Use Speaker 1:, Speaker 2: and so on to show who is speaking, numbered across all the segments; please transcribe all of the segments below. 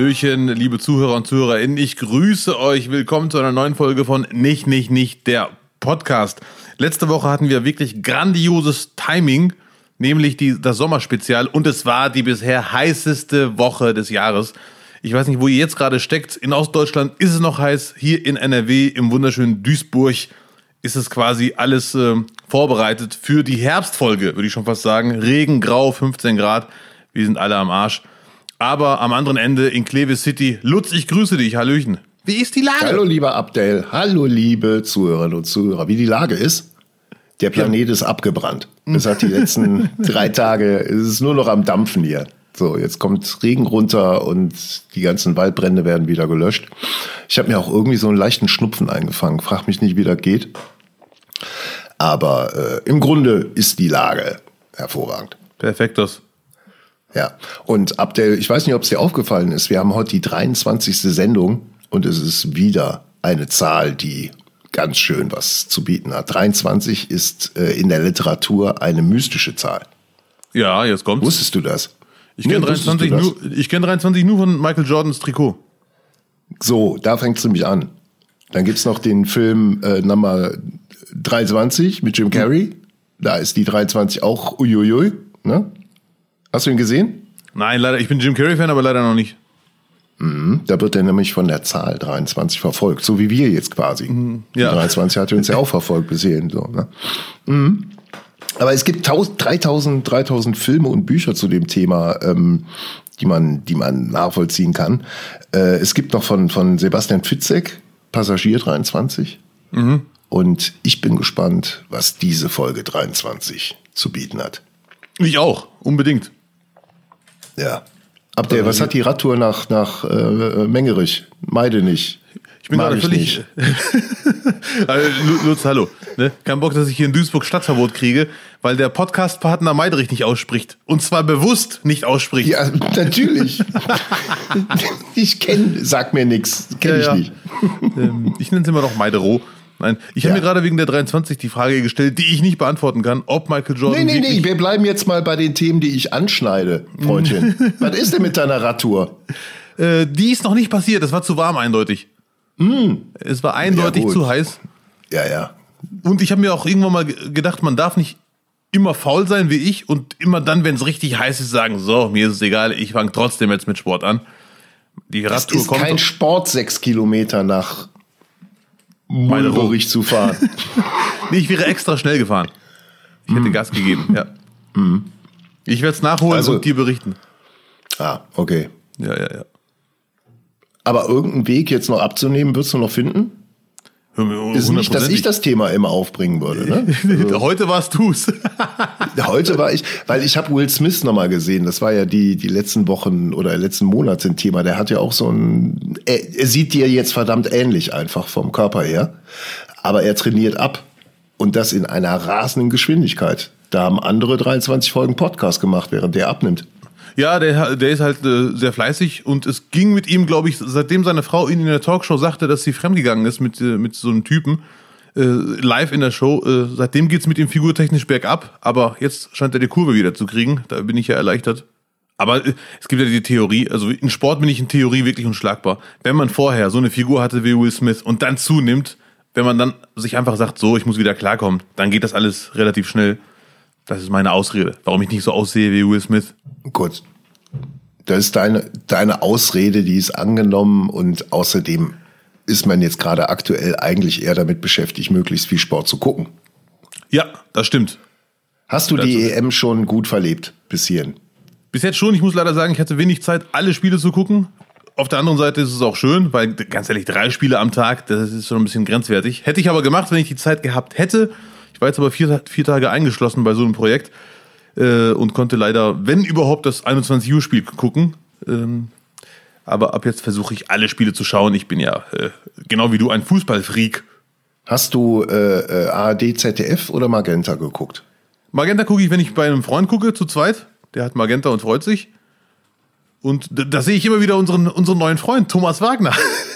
Speaker 1: Hallöchen, liebe Zuhörer und Zuhörerinnen, ich grüße euch. Willkommen zu einer neuen Folge von Nicht, der Podcast. Letzte Woche hatten wir wirklich grandioses Timing, nämlich das Sommerspezial, und es war die bisher heißeste Woche des Jahres. Ich weiß nicht, wo ihr jetzt gerade steckt. In Ostdeutschland ist es noch heiß, hier in NRW, im wunderschönen Duisburg, ist es quasi alles vorbereitet für die Herbstfolge, würde ich schon fast sagen. Regen, grau, 15 Grad, wir sind alle am Arsch. Aber am anderen Ende in Kleve City, Lutz, ich grüße dich, Hallöchen. Wie ist die Lage?
Speaker 2: Hallo lieber Abdel, hallo liebe Zuhörerinnen und Zuhörer. Wie die Lage ist? Der Planet ist abgebrannt. Es hat die letzten 3 Tage, es ist nur noch am Dampfen hier. So, jetzt kommt Regen runter und die ganzen Waldbrände werden wieder gelöscht. Ich habe mir auch irgendwie so einen leichten Schnupfen eingefangen. Frag mich nicht, wie das geht. Aber im Grunde ist die Lage hervorragend.
Speaker 1: Perfektos.
Speaker 2: Ja, und Abdel, ich weiß nicht, ob es dir aufgefallen ist, wir haben heute die 23. Sendung und es ist wieder eine Zahl, die ganz schön was zu bieten hat. 23 ist in der Literatur eine mystische Zahl.
Speaker 1: Ja, jetzt kommt's.
Speaker 2: Wusstest du das?
Speaker 1: Ich kenne 23 nur von Michael Jordans Trikot.
Speaker 2: So, da fängt es nämlich an. Dann gibt's noch den Film Nummer 23 mit Jim Carrey. Da ist die 23 auch uiuiui, ne? Hast du ihn gesehen?
Speaker 1: Nein, leider. Ich bin Jim Carrey-Fan, aber leider noch nicht.
Speaker 2: Da wird er nämlich von der Zahl 23 verfolgt, so wie wir jetzt quasi.
Speaker 1: Ja.
Speaker 2: Die 23 hat uns ja auch verfolgt bis hierhin. So, ne? Aber es gibt 3000 Filme und Bücher zu dem Thema, die man nachvollziehen kann. Es gibt noch von Sebastian Fitzek, Passagier 23. Und ich bin gespannt, was diese Folge 23 zu bieten hat.
Speaker 1: Ich auch, unbedingt.
Speaker 2: Ja. Abdel, was hat die Radtour nach Mengerich? Meidenich.
Speaker 1: Ich bin gerade völlig... Lutz, hallo. Ne? Kein Bock, dass ich hier in Duisburg Stadtverbot kriege, weil der Podcast-Partner Meiderich nicht ausspricht. Und zwar bewusst nicht ausspricht.
Speaker 2: Ja, natürlich. Sag mir nichts. Kenn ich nicht.
Speaker 1: Ich nenne es immer noch Meiderow. Nein, ich habe mir gerade wegen der 23 die Frage gestellt, die ich nicht beantworten kann, ob Michael Jordan...
Speaker 2: Nee, wir bleiben jetzt mal bei den Themen, die ich anschneide, Freundchen. Was ist denn mit deiner Radtour?
Speaker 1: Die ist noch nicht passiert, es war zu warm eindeutig. Es war eindeutig zu heiß.
Speaker 2: Ja.
Speaker 1: Und ich habe mir auch irgendwann mal gedacht, man darf nicht immer faul sein wie ich und immer dann, wenn es richtig heiß ist, sagen, so, mir ist es egal, ich fange trotzdem jetzt mit Sport an. Die Radtour
Speaker 2: ist kein Sport, 6 Kilometer nach Mulberich zu fahren.
Speaker 1: Nee, ich wäre extra schnell gefahren. Ich hätte Gas gegeben, ja. Ich werde es nachholen und dir berichten.
Speaker 2: Ah, okay.
Speaker 1: Ja.
Speaker 2: Aber irgendeinen Weg jetzt noch abzunehmen, wirst du noch finden? Ist nicht, dass ich das Thema immer aufbringen würde. Ne? Also,
Speaker 1: heute warst du's.
Speaker 2: Heute war ich, weil ich habe Will Smith nochmal gesehen. Das war ja die letzten Wochen oder letzten Monate ein Thema. Der hat ja auch so er sieht dir jetzt verdammt ähnlich einfach vom Körper her. Aber er trainiert ab. Und das in einer rasenden Geschwindigkeit. Da haben andere 23 Folgen Podcast gemacht, während der abnimmt.
Speaker 1: Ja, der ist halt sehr fleißig und es ging mit ihm, glaube ich, seitdem seine Frau ihn in der Talkshow sagte, dass sie fremdgegangen ist mit so einem Typen, live in der Show. Seitdem geht's mit ihm figurtechnisch bergab, aber jetzt scheint er die Kurve wieder zu kriegen. Da bin ich ja erleichtert. Aber es gibt ja die Theorie, also in Sport bin ich in Theorie wirklich unschlagbar. Wenn man vorher so eine Figur hatte wie Will Smith und dann zunimmt, wenn man dann sich einfach sagt, so, ich muss wieder klarkommen, dann geht das alles relativ schnell. Das ist meine Ausrede, warum ich nicht so aussehe wie Will Smith.
Speaker 2: Gut, das ist deine Ausrede, die ist angenommen und außerdem ist man jetzt gerade aktuell eigentlich eher damit beschäftigt, möglichst viel Sport zu gucken.
Speaker 1: Ja, das stimmt.
Speaker 2: Hast du die EM schon gut verlebt bis hierhin?
Speaker 1: Bis jetzt schon, ich muss leider sagen, ich hatte wenig Zeit, alle Spiele zu gucken. Auf der anderen Seite ist es auch schön, weil ganz ehrlich, 3 Spiele am Tag, das ist schon ein bisschen grenzwertig. Hätte ich aber gemacht, wenn ich die Zeit gehabt hätte. Ich war jetzt aber 4 Tage eingeschlossen bei so einem Projekt und konnte leider, wenn überhaupt, das 21 Uhr Spiel gucken. Aber ab jetzt versuche ich, alle Spiele zu schauen. Ich bin ja genau wie du ein Fußballfreak.
Speaker 2: Hast du ARD, ZDF oder Magenta geguckt?
Speaker 1: Magenta gucke ich, wenn ich bei einem Freund gucke, zu zweit. Der hat Magenta und freut sich. Und da sehe ich immer wieder unseren neuen Freund, Thomas Wagner.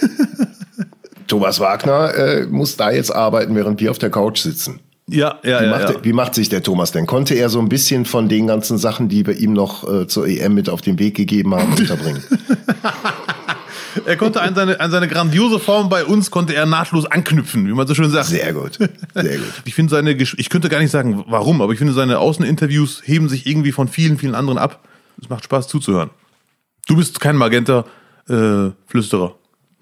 Speaker 2: Thomas Wagner muss da jetzt arbeiten, während wir auf der Couch sitzen.
Speaker 1: Ja.
Speaker 2: Wie macht sich der Thomas denn? Konnte er so ein bisschen von den ganzen Sachen, die wir ihm noch zur EM mit auf den Weg gegeben haben, unterbringen?
Speaker 1: Er konnte an seine grandiose Form bei uns konnte er nahtlos anknüpfen, wie man so schön sagt.
Speaker 2: Sehr gut, sehr gut.
Speaker 1: Ich finde ich könnte gar nicht sagen, warum, aber ich finde seine Außeninterviews heben sich irgendwie von vielen, vielen anderen ab. Es macht Spaß zuzuhören. Du bist kein Magenta-Flüsterer.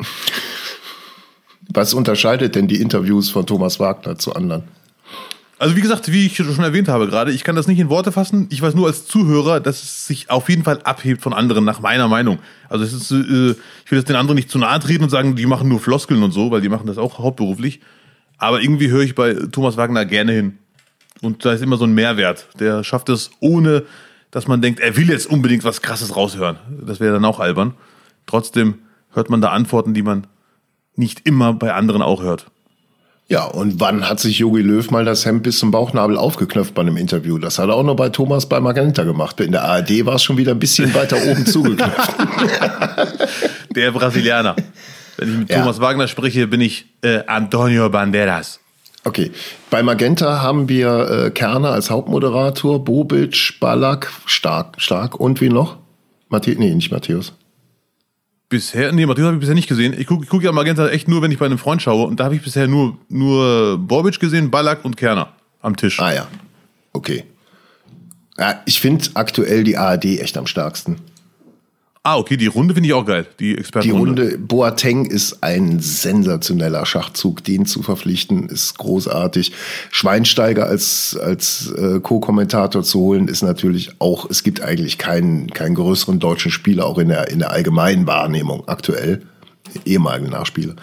Speaker 2: Was unterscheidet denn die Interviews von Thomas Wagner zu anderen?
Speaker 1: Also wie gesagt, wie ich schon erwähnt habe gerade, ich kann das nicht in Worte fassen. Ich weiß nur als Zuhörer, dass es sich auf jeden Fall abhebt von anderen, nach meiner Meinung. Also ich will jetzt den anderen nicht zu nahe treten und sagen, die machen nur Floskeln und so, weil die machen das auch hauptberuflich. Aber irgendwie höre ich bei Thomas Wagner gerne hin. Und da ist immer so ein Mehrwert. Der schafft es, ohne dass man denkt, er will jetzt unbedingt was Krasses raushören. Das wäre dann auch albern. Trotzdem hört man da Antworten, die man nicht immer bei anderen auch hört.
Speaker 2: Ja, und wann hat sich Jogi Löw mal das Hemd bis zum Bauchnabel aufgeknöpft bei einem Interview? Das hat er auch noch bei Thomas bei Magenta gemacht. In der ARD war es schon wieder ein bisschen weiter oben zugeknöpft.
Speaker 1: Der Brasilianer. Wenn ich mit Thomas Wagner spreche, bin ich Antonio Banderas.
Speaker 2: Okay, bei Magenta haben wir Kerner als Hauptmoderator, Bobic, Ballack, Stark und wie noch? Nicht Matthäus.
Speaker 1: Matthäus habe ich bisher nicht gesehen. Ich guck ja Magenta echt nur, wenn ich bei einem Freund schaue. Und da habe ich bisher nur Bobic gesehen, Ballack und Kerner am Tisch.
Speaker 2: Ah ja, okay. Ja, ich finde aktuell die ARD echt am stärksten.
Speaker 1: Ah, okay, die Runde finde ich auch geil, die Expertenrunde.
Speaker 2: Die Runde, Boateng ist ein sensationeller Schachzug, den zu verpflichten, ist großartig. Schweinsteiger als Co-Kommentator zu holen, ist natürlich auch, es gibt eigentlich keinen größeren deutschen Spieler, auch in der allgemeinen Wahrnehmung aktuell, ehemaligen Nachspieler.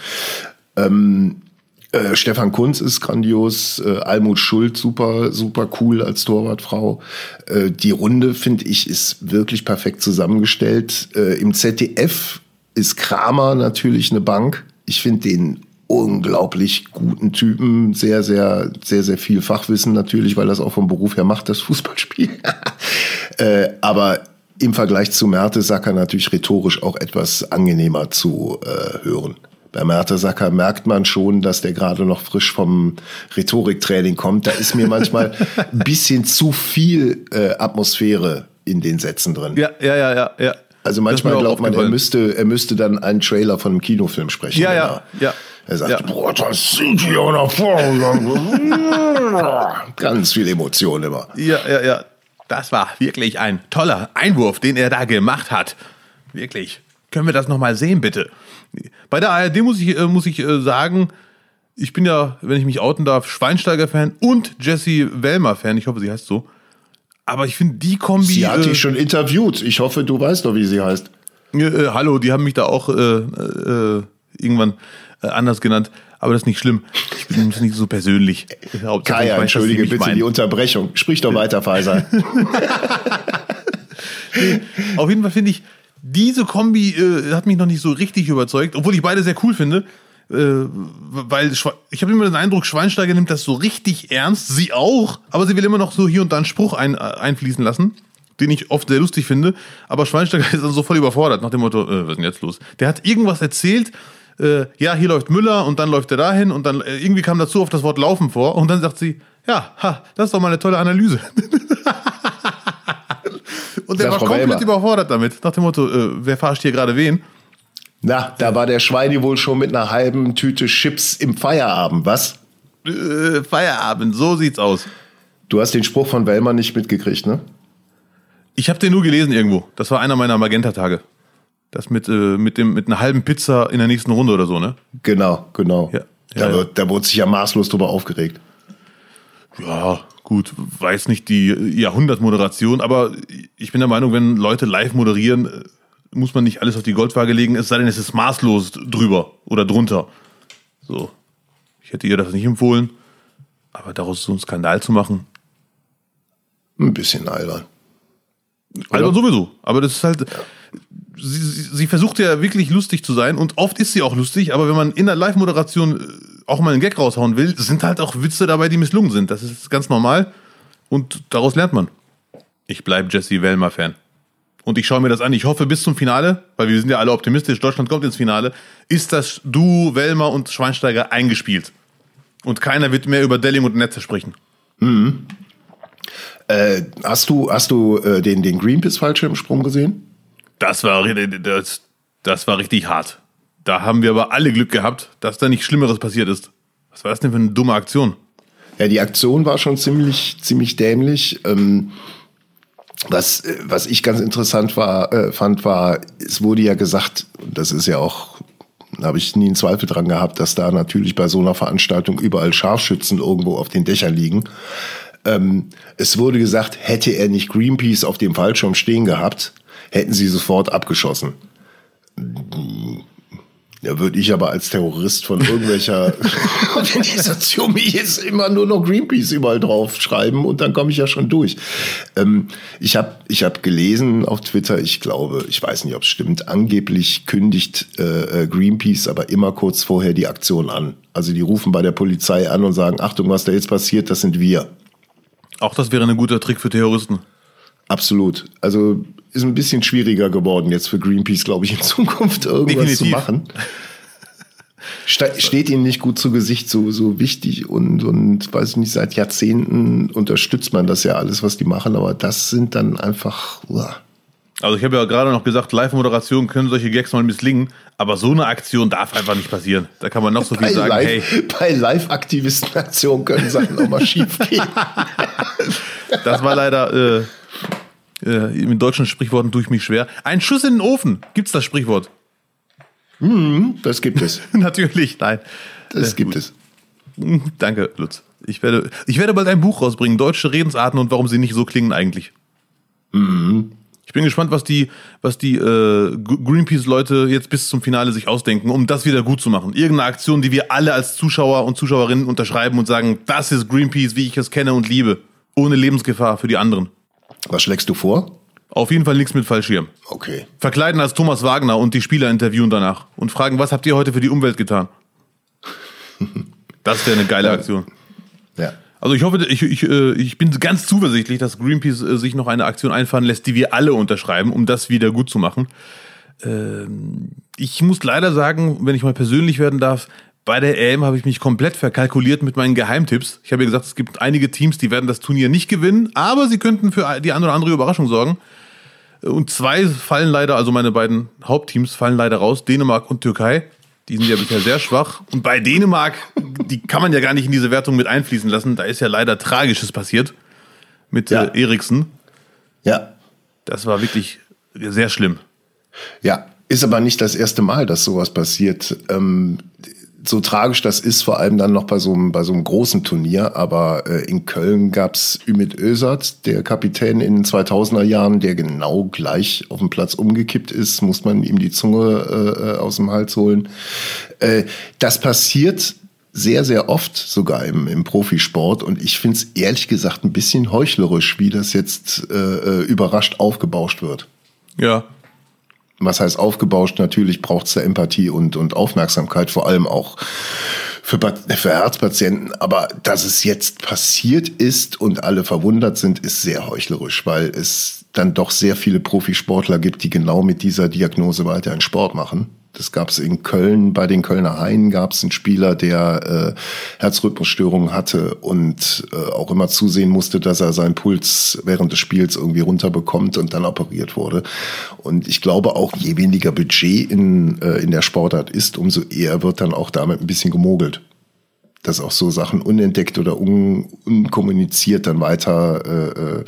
Speaker 2: Stefan Kuntz ist grandios, Almut Schuld super cool als Torwartfrau. Die Runde, finde ich, ist wirklich perfekt zusammengestellt. Im ZDF ist Kramer natürlich eine Bank. Ich finde den unglaublich guten Typen, sehr, sehr, sehr, sehr viel Fachwissen natürlich, weil das auch vom Beruf her macht, das Fußballspiel. Aber im Vergleich zu Mertesacker natürlich rhetorisch auch etwas angenehmer zu hören. Bei Mertesacker merkt man schon, dass der gerade noch frisch vom Rhetoriktraining kommt. Da ist mir manchmal ein bisschen zu viel Atmosphäre in den Sätzen drin.
Speaker 1: Ja.
Speaker 2: Also manchmal glaubt man, er müsste dann einen Trailer von einem Kinofilm sprechen.
Speaker 1: Ja.
Speaker 2: Er sagt, boah, das sind hier nach vorne. Ganz viel Emotion immer.
Speaker 1: Ja. Das war wirklich ein toller Einwurf, den er da gemacht hat. Wirklich. Können wir das nochmal sehen, bitte? Bei der ARD muss ich sagen, ich bin ja, wenn ich mich outen darf, Schweinsteiger-Fan und Jessie Wellmer-Fan. Ich hoffe, sie heißt so. Aber ich finde die Kombi...
Speaker 2: Sie hat dich schon interviewt. Ich hoffe, du weißt doch, wie sie heißt.
Speaker 1: Hallo, die haben mich da auch irgendwann anders genannt. Aber das ist nicht schlimm. Ich bin nicht so persönlich.
Speaker 2: Kaya, entschuldige bitte die Unterbrechung. Sprich doch weiter, Faisal.
Speaker 1: Auf jeden Fall finde ich, diese Kombi hat mich noch nicht so richtig überzeugt, obwohl ich beide sehr cool finde, weil ich habe immer den Eindruck, Schweinsteiger nimmt das so richtig ernst, sie auch, aber sie will immer noch so hier und da einen Spruch einfließen lassen, den ich oft sehr lustig finde, aber Schweinsteiger ist dann so voll überfordert, nach dem Motto, was ist denn jetzt los? Der hat irgendwas erzählt, hier läuft Müller und dann läuft er dahin und dann irgendwie kam dazu auf das Wort Laufen vor und dann sagt sie, das ist doch mal eine tolle Analyse. Und der war komplett überfordert damit. Nach dem Motto, wer verarscht hier gerade wen?
Speaker 2: Na, da war der Schweini wohl schon mit einer halben Tüte Chips im Feierabend, was?
Speaker 1: Feierabend, so sieht's aus.
Speaker 2: Du hast den Spruch von Wellmer nicht mitgekriegt, ne?
Speaker 1: Ich habe den nur gelesen irgendwo. Das war einer meiner Magenta-Tage. Das mit einer halben Pizza in der nächsten Runde oder so, ne? Genau.
Speaker 2: Ja. Da wurde sich ja maßlos drüber aufgeregt.
Speaker 1: Ja, gut, weiß nicht die Jahrhundertmoderation, aber ich bin der Meinung, wenn Leute live moderieren, muss man nicht alles auf die Goldwaage legen, es sei denn, es ist maßlos drüber oder drunter. So, ich hätte ihr das nicht empfohlen, aber daraus so einen Skandal zu machen.
Speaker 2: Ein bisschen albern.
Speaker 1: Albern sowieso, aber das ist halt... Sie versucht ja wirklich lustig zu sein und oft ist sie auch lustig, aber wenn man in der Live-Moderation auch mal einen Gag raushauen will, sind halt auch Witze dabei, die misslungen sind. Das ist ganz normal und daraus lernt man. Ich bleibe Jessie Wellmer-Fan. Und ich schaue mir das an. Ich hoffe bis zum Finale, weil wir sind ja alle optimistisch, Deutschland kommt ins Finale, ist das Duo Wellmer und Schweinsteiger eingespielt. Und keiner wird mehr über Delling und Netze sprechen.
Speaker 2: Mhm. Hast du den Greenpeace-Fallschirmsprung gesehen?
Speaker 1: Das war richtig hart. Da haben wir aber alle Glück gehabt, dass da nichts Schlimmeres passiert ist. Was war das denn für eine dumme Aktion?
Speaker 2: Ja, die Aktion war schon ziemlich dämlich. Was ich ganz interessant fand, war, es wurde ja gesagt, das ist ja auch, da habe ich nie einen Zweifel dran gehabt, dass da natürlich bei so einer Veranstaltung überall Scharfschützen irgendwo auf den Dächern liegen. Es wurde gesagt, hätte er nicht Greenpeace auf dem Fallschirm stehen gehabt, hätten sie sofort abgeschossen. Da würde ich aber als Terrorist von irgendwelcher Organisation wie jetzt immer nur noch Greenpeace überall drauf schreiben und dann komme ich ja schon durch. Ich hab gelesen auf Twitter, ich glaube, ich weiß nicht, ob es stimmt, angeblich kündigt Greenpeace aber immer kurz vorher die Aktion an. Also die rufen bei der Polizei an und sagen, Achtung, was da jetzt passiert, das sind wir.
Speaker 1: Auch das wäre ein guter Trick für Terroristen.
Speaker 2: Absolut. Also ist ein bisschen schwieriger geworden jetzt für Greenpeace, glaube ich, in Zukunft irgendwas Definitiv. Zu machen. Steht ihnen nicht gut zu Gesicht, so wichtig und weiß ich nicht, seit Jahrzehnten unterstützt man das ja alles, was die machen, aber das sind dann einfach...
Speaker 1: Also ich habe ja gerade noch gesagt, Live-Moderation können solche Gags mal misslingen, aber so eine Aktion darf einfach nicht passieren. Da kann man noch so viel sagen.
Speaker 2: Bei Live-Aktivistenaktionen können Sachen auch mal schief gehen.
Speaker 1: Das war leider... in deutschen Sprichworten tue ich mich schwer. Ein Schuss in den Ofen. Gibt's das Sprichwort?
Speaker 2: Das gibt es.
Speaker 1: Natürlich, nein.
Speaker 2: Das gibt es.
Speaker 1: Danke, Lutz. Ich werde bald ein Buch rausbringen. Deutsche Redensarten und warum sie nicht so klingen eigentlich. Ich bin gespannt, was die Greenpeace-Leute jetzt bis zum Finale sich ausdenken, um das wieder gut zu machen. Irgendeine Aktion, die wir alle als Zuschauer und Zuschauerinnen unterschreiben und sagen, das ist Greenpeace, wie ich es kenne und liebe. Ohne Lebensgefahr für die anderen.
Speaker 2: Was schlägst du vor?
Speaker 1: Auf jeden Fall nichts mit Fallschirm.
Speaker 2: Okay.
Speaker 1: Verkleiden als Thomas Wagner und die Spieler interviewen danach und fragen, was habt ihr heute für die Umwelt getan? Das wäre eine geile Aktion.
Speaker 2: Ja.
Speaker 1: Also ich hoffe, ich bin ganz zuversichtlich, dass Greenpeace sich noch eine Aktion einfallen lässt, die wir alle unterschreiben, um das wieder gut zu machen. Ich muss leider sagen, wenn ich mal persönlich werden darf, bei der EM habe ich mich komplett verkalkuliert mit meinen Geheimtipps. Ich habe ja gesagt, es gibt einige Teams, die werden das Turnier nicht gewinnen, aber sie könnten für die eine oder andere Überraschung sorgen. Und 2 fallen leider, also meine beiden Hauptteams fallen leider raus, Dänemark und Türkei. Die sind ja bisher sehr schwach. Und bei Dänemark, die kann man ja gar nicht in diese Wertung mit einfließen lassen. Da ist ja leider Tragisches passiert mit Eriksen.
Speaker 2: Ja.
Speaker 1: Das war wirklich sehr schlimm.
Speaker 2: Ja, ist aber nicht das erste Mal, dass sowas passiert. So tragisch das ist, vor allem dann noch bei so einem großen Turnier, aber in Köln gab's Ümit Özat, der Kapitän in den 2000er Jahren, der genau gleich auf dem Platz umgekippt ist, muss man ihm die Zunge aus dem Hals holen. Das passiert sehr, sehr oft sogar im Profisport und ich find's ehrlich gesagt ein bisschen heuchlerisch, wie das jetzt überrascht aufgebauscht wird.
Speaker 1: Ja.
Speaker 2: Was heißt aufgebauscht? Natürlich braucht es da Empathie und Aufmerksamkeit, vor allem auch für Herzpatienten. Aber dass es jetzt passiert ist und alle verwundert sind, ist sehr heuchlerisch, weil es dann doch sehr viele Profisportler gibt, die genau mit dieser Diagnose weiterhin Sport machen. Das gab es in Köln, bei den Kölner Haien gab es einen Spieler, der Herzrhythmusstörungen hatte und auch immer zusehen musste, dass er seinen Puls während des Spiels irgendwie runterbekommt und dann operiert wurde. Und ich glaube auch, je weniger Budget in der Sportart ist, umso eher wird dann auch damit ein bisschen gemogelt. Dass auch so Sachen unentdeckt oder unkommuniziert dann weiter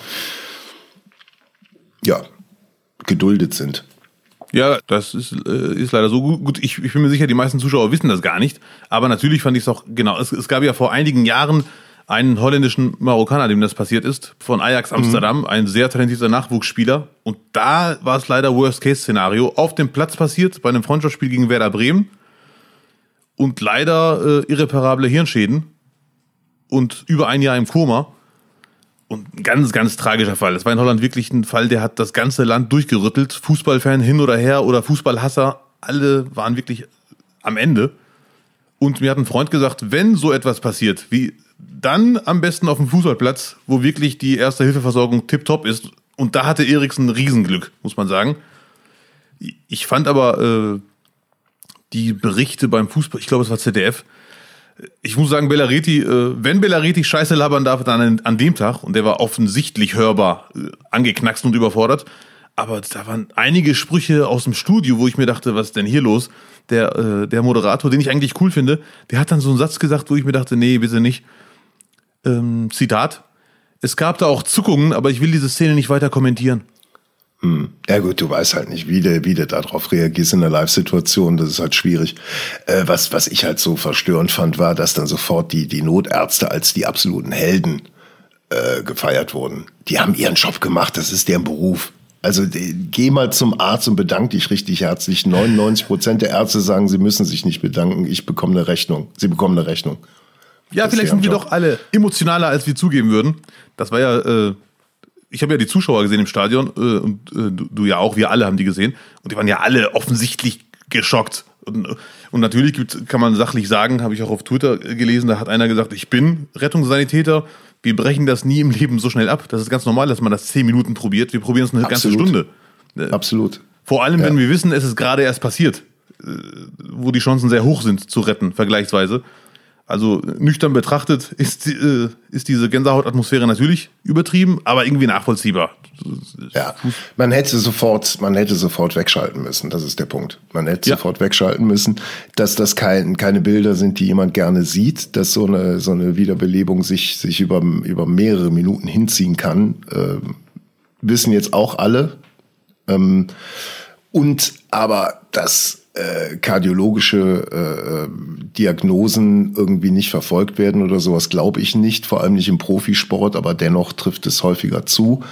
Speaker 2: geduldet sind.
Speaker 1: Ja, das ist leider so gut. Ich bin mir sicher, die meisten Zuschauer wissen das gar nicht. Aber natürlich fand ich es auch, genau, es gab ja vor einigen Jahren einen holländischen Marokkaner, dem das passiert ist, von Ajax Amsterdam, ein sehr talentierter Nachwuchsspieler. Und da war es leider Worst-Case-Szenario. Auf dem Platz passiert, bei einem Freundschaftsspiel gegen Werder Bremen. Und leider irreparable Hirnschäden. Und über ein Jahr im Koma. Und ein ganz, ganz tragischer Fall. Das war in Holland wirklich ein Fall, der hat das ganze Land durchgerüttelt. Fußballfan hin oder her oder Fußballhasser, alle waren wirklich am Ende. Und mir hat ein Freund gesagt, wenn so etwas passiert, wie dann am besten auf dem Fußballplatz, wo wirklich die Erste-Hilfe-Versorgung tipptopp ist. Und da hatte Eriksen Riesenglück, muss man sagen. Ich fand aber die Berichte beim Fußball, ich glaube, es war ZDF, ich muss sagen, Bellaretti, wenn Bellaretti Scheiße labern darf, dann an dem Tag, und der war offensichtlich hörbar angeknackst und überfordert, Aber da waren einige Sprüche aus dem Studio, wo ich mir dachte, was ist denn hier los? Der Moderator, den ich eigentlich cool finde, der hat dann so einen Satz gesagt, wo ich mir dachte, nee, bitte nicht. Zitat: Es gab da auch Zuckungen, aber ich will diese Szene nicht weiter kommentieren.
Speaker 2: Ja gut, du weißt halt nicht, wie du darauf reagierst in der Live-Situation, das ist halt schwierig. Was ich halt so verstörend fand, war, dass dann sofort die Notärzte als die absoluten Helden gefeiert wurden. Die haben ihren Job gemacht, das ist deren Beruf. Also geh mal zum Arzt und bedank dich richtig herzlich. 99% der Ärzte sagen, sie müssen sich nicht bedanken, ich bekomme eine Rechnung. Sie bekommen eine Rechnung.
Speaker 1: Ja, vielleicht sind wir doch alle emotionaler, als wir zugeben würden. Das war ja... Ich habe ja die Zuschauer gesehen im Stadion und du ja auch, wir alle haben die gesehen. Und die waren ja alle offensichtlich geschockt. Und natürlich kann man sachlich sagen, habe ich auch auf Twitter gelesen, da hat einer gesagt, ich bin Rettungssanitäter, wir brechen das nie im Leben so schnell ab. Das ist ganz normal, dass man das 10 Minuten probiert. Wir probieren es eine ganze Stunde.
Speaker 2: Absolut.
Speaker 1: Vor allem, wenn wir wissen, es ist gerade erst passiert, wo die Chancen sehr hoch sind zu retten, vergleichsweise. Also nüchtern betrachtet ist diese Gänsehautatmosphäre natürlich übertrieben, aber irgendwie nachvollziehbar.
Speaker 2: Ja, man hätte sofort wegschalten müssen, das ist der Punkt. Man hätte sofort wegschalten müssen, dass das keine Bilder sind, die jemand gerne sieht, dass so eine Wiederbelebung sich über mehrere Minuten hinziehen kann, wissen jetzt auch alle. Und aber dass kardiologische Diagnosen irgendwie nicht verfolgt werden oder sowas, glaube ich nicht, vor allem nicht im Profisport, aber dennoch trifft es häufiger zu.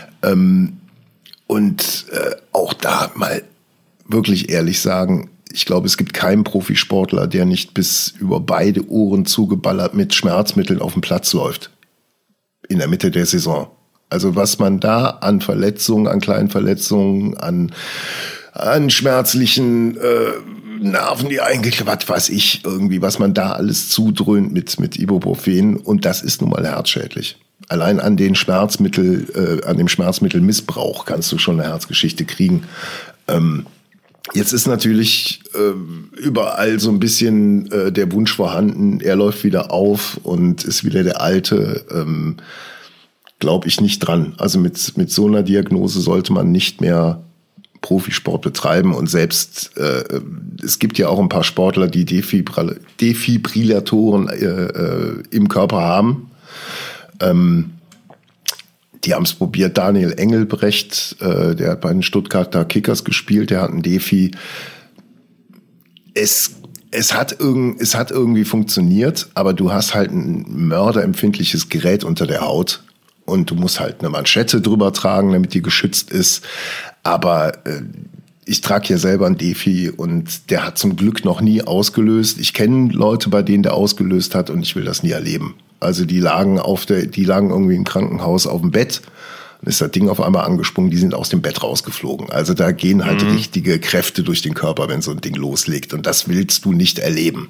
Speaker 2: Und auch da mal wirklich ehrlich sagen, ich glaube, es gibt keinen Profisportler, der nicht bis über beide Ohren zugeballert mit Schmerzmitteln auf dem Platz läuft. In der Mitte der Saison. Also was man da an Verletzungen, an kleinen Verletzungen, an schmerzlichen Nerven, die was weiß ich, irgendwie, was man da alles zudröhnt mit Ibuprofen. Und das ist nun mal herzschädlich. Allein an dem Schmerzmittelmissbrauch kannst du schon eine Herzgeschichte kriegen. Jetzt ist natürlich überall so ein bisschen der Wunsch vorhanden, er läuft wieder auf und ist wieder der Alte. Glaube ich nicht dran. Also mit so einer Diagnose sollte man nicht mehr Profisport betreiben und selbst es gibt ja auch ein paar Sportler, die Defibrillatoren im Körper haben. Die haben es probiert. Daniel Engelbrecht, der hat bei den Stuttgarter Kickers gespielt, der hat einen Defi. Es hat irgendwie funktioniert, aber du hast halt ein mörderempfindliches Gerät unter der Haut und du musst halt eine Manschette drüber tragen, damit die geschützt ist. Aber ich trage ja selber einen Defi und der hat zum Glück noch nie ausgelöst. Ich kenne Leute, bei denen der ausgelöst hat und ich will das nie erleben. Also die lagen irgendwie im Krankenhaus auf dem Bett und ist das Ding auf einmal angesprungen, die sind aus dem Bett rausgeflogen. Also da gehen halt richtige Kräfte durch den Körper, wenn so ein Ding loslegt und das willst du nicht erleben.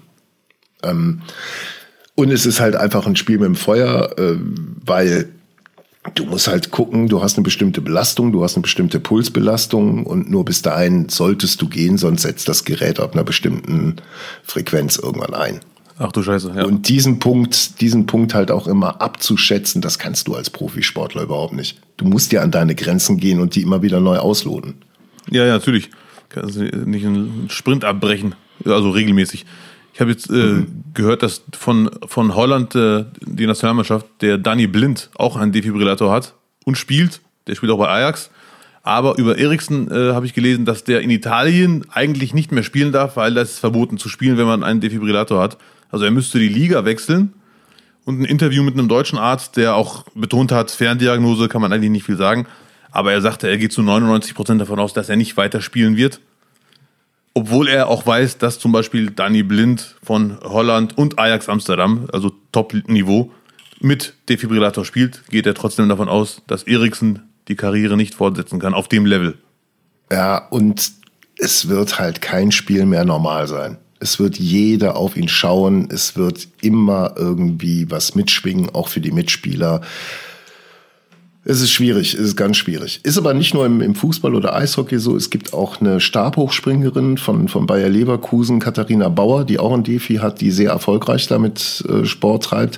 Speaker 2: Und es ist halt einfach ein Spiel mit dem Feuer, weil du musst halt gucken, du hast eine bestimmte Belastung, du hast eine bestimmte Pulsbelastung und nur bis dahin solltest du gehen, sonst setzt das Gerät ab einer bestimmten Frequenz irgendwann ein.
Speaker 1: Ach du Scheiße, ja.
Speaker 2: Und diesen Punkt halt auch immer abzuschätzen, das kannst du als Profisportler überhaupt nicht. Du musst ja an deine Grenzen gehen und die immer wieder neu ausloten.
Speaker 1: Ja, natürlich. Kannst du nicht einen Sprint abbrechen, also regelmäßig. Ich habe jetzt gehört, dass von Holland die Nationalmannschaft, der Danny Blind, auch einen Defibrillator hat und spielt. Der spielt auch bei Ajax. Aber über Eriksen habe ich gelesen, dass der in Italien eigentlich nicht mehr spielen darf, weil das ist verboten zu spielen, wenn man einen Defibrillator hat. Also er müsste die Liga wechseln. Und ein Interview mit einem deutschen Arzt, der auch betont hat, Ferndiagnose kann man eigentlich nicht viel sagen. Aber er sagte, er geht zu 99% davon aus, dass er nicht weiter spielen wird. Obwohl er auch weiß, dass zum Beispiel Danny Blind von Holland und Ajax Amsterdam, also Top-Niveau, mit Defibrillator spielt, geht er trotzdem davon aus, dass Eriksen die Karriere nicht fortsetzen kann auf dem Level.
Speaker 2: Ja, und es wird halt kein Spiel mehr normal sein. Es wird jeder auf ihn schauen, es wird immer irgendwie was mitschwingen, auch für die Mitspieler. Es ist schwierig, es ist ganz schwierig. Ist aber nicht nur im Fußball oder Eishockey so. Es gibt auch eine Stabhochspringerin von Bayer Leverkusen, Katharina Bauer, die auch ein Defi hat, die sehr erfolgreich damit Sport treibt.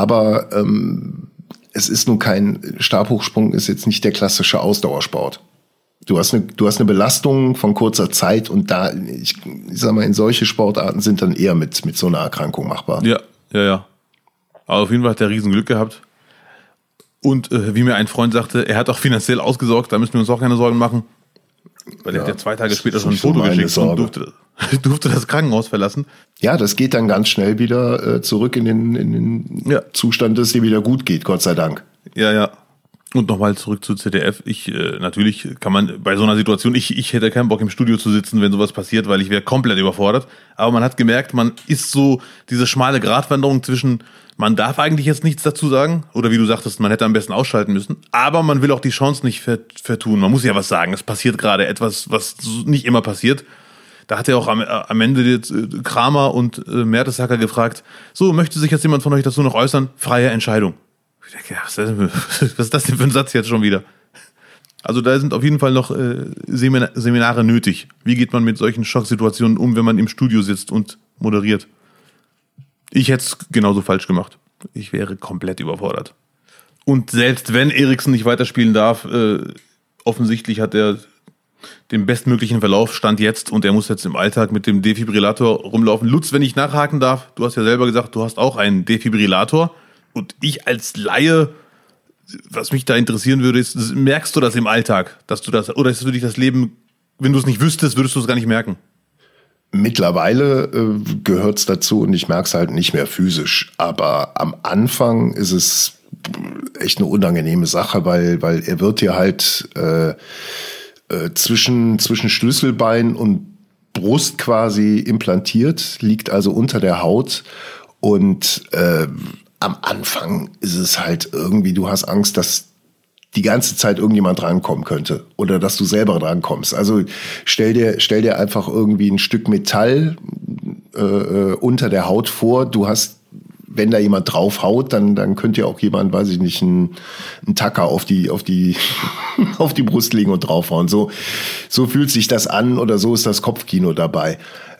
Speaker 2: Aber es ist nun Stabhochsprung ist jetzt nicht der klassische Ausdauersport. Du hast eine Belastung von kurzer Zeit und da, ich sag mal, in solche Sportarten sind dann eher mit so einer Erkrankung machbar.
Speaker 1: Ja. Aber auf jeden Fall hat er riesen Glück gehabt. Und wie mir ein Freund sagte, er hat auch finanziell ausgesorgt, da müssen wir uns auch keine Sorgen machen. Weil er hat ja 2 Tage später schon ein Foto geschickt und durfte das Krankenhaus verlassen.
Speaker 2: Ja, das geht dann ganz schnell wieder zurück in den Zustand, dass es dir wieder gut geht, Gott sei Dank.
Speaker 1: Ja. Und nochmal zurück zu ZDF. Natürlich kann man bei so einer Situation, ich hätte keinen Bock im Studio zu sitzen, wenn sowas passiert, weil ich wäre komplett überfordert. Aber man hat gemerkt, man ist so diese schmale Gratwanderung zwischen, man darf eigentlich jetzt nichts dazu sagen, oder wie du sagtest, man hätte am besten ausschalten müssen, aber man will auch die Chance nicht vertun. Man muss ja was sagen. Es passiert gerade etwas, was nicht immer passiert. Da hat er auch am Ende jetzt Kramer und Mertesacker gefragt, so, möchte sich jetzt jemand von euch dazu noch äußern? Freie Entscheidung. Ich denke, was ist das denn für ein Satz jetzt schon wieder? Also da sind auf jeden Fall noch Seminare nötig. Wie geht man mit solchen Schocksituationen um, wenn man im Studio sitzt und moderiert? Ich hätte es genauso falsch gemacht. Ich wäre komplett überfordert. Und selbst wenn Eriksen nicht weiterspielen darf, offensichtlich hat er den bestmöglichen Verlauf, Stand jetzt, und er muss jetzt im Alltag mit dem Defibrillator rumlaufen. Lutz, wenn ich nachhaken darf, du hast ja selber gesagt, du hast auch einen Defibrillator. Und ich als Laie, was mich da interessieren würde, ist, merkst du das im Alltag, dass du das, oder ist es für dich das Leben, wenn du es nicht wüsstest, würdest du es gar nicht merken?
Speaker 2: Mittlerweile gehört es dazu und ich merke es halt nicht mehr physisch. Aber am Anfang ist es echt eine unangenehme Sache, weil er wird dir halt zwischen Schlüsselbein und Brust quasi implantiert, liegt also unter der Haut und am Anfang ist es halt irgendwie, du hast Angst, dass die ganze Zeit irgendjemand drankommen könnte oder dass du selber drankommst. Also stell dir einfach irgendwie ein Stück Metall unter der Haut vor. Du hast, wenn da jemand draufhaut, dann könnte ja auch jemand, weiß ich nicht, einen Tacker auf die auf die Brust legen und draufhauen. So fühlt sich das an oder so ist das Kopfkino dabei.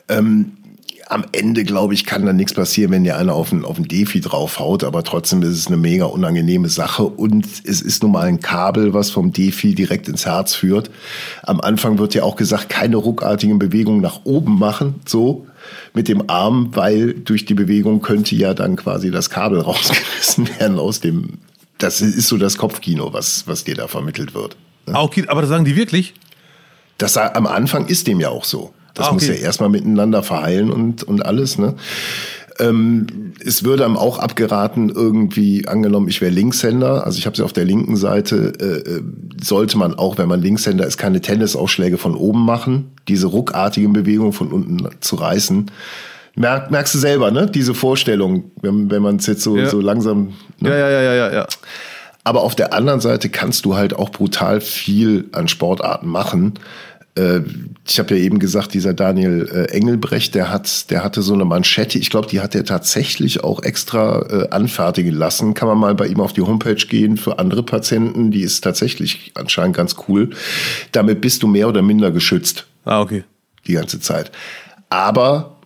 Speaker 2: Am Ende, glaube ich, kann da nichts passieren, wenn dir einer auf den Defi draufhaut, aber trotzdem ist es eine mega unangenehme Sache und es ist nun mal ein Kabel, was vom Defi direkt ins Herz führt. Am Anfang wird ja auch gesagt, keine ruckartigen Bewegungen nach oben machen, so mit dem Arm, weil durch die Bewegung könnte ja dann quasi das Kabel rausgerissen werden aus dem, das ist so das Kopfkino, was dir da vermittelt wird.
Speaker 1: Ah, okay, aber das sagen die wirklich?
Speaker 2: Das am Anfang ist dem ja auch so. Das muss ja erstmal miteinander verheilen und alles, ne? Es würde einem auch abgeraten, irgendwie, angenommen, ich wäre Linkshänder, also ich habe sie auf der linken Seite, sollte man auch, wenn man Linkshänder ist, keine Tennisausschläge von oben machen, diese ruckartigen Bewegungen von unten zu reißen. Merkst du selber, ne? Diese Vorstellung, wenn man es jetzt so langsam... Ne?
Speaker 1: Ja.
Speaker 2: Aber auf der anderen Seite kannst du halt auch brutal viel an Sportarten machen. Ich habe ja eben gesagt, dieser Daniel Engelbrecht, der hatte so eine Manschette, ich glaube, die hat er tatsächlich auch extra anfertigen lassen. Kann man mal bei ihm auf die Homepage gehen für andere Patienten, die ist tatsächlich anscheinend ganz cool. Damit bist du mehr oder minder geschützt.
Speaker 1: Ah, okay.
Speaker 2: Die ganze Zeit. Aber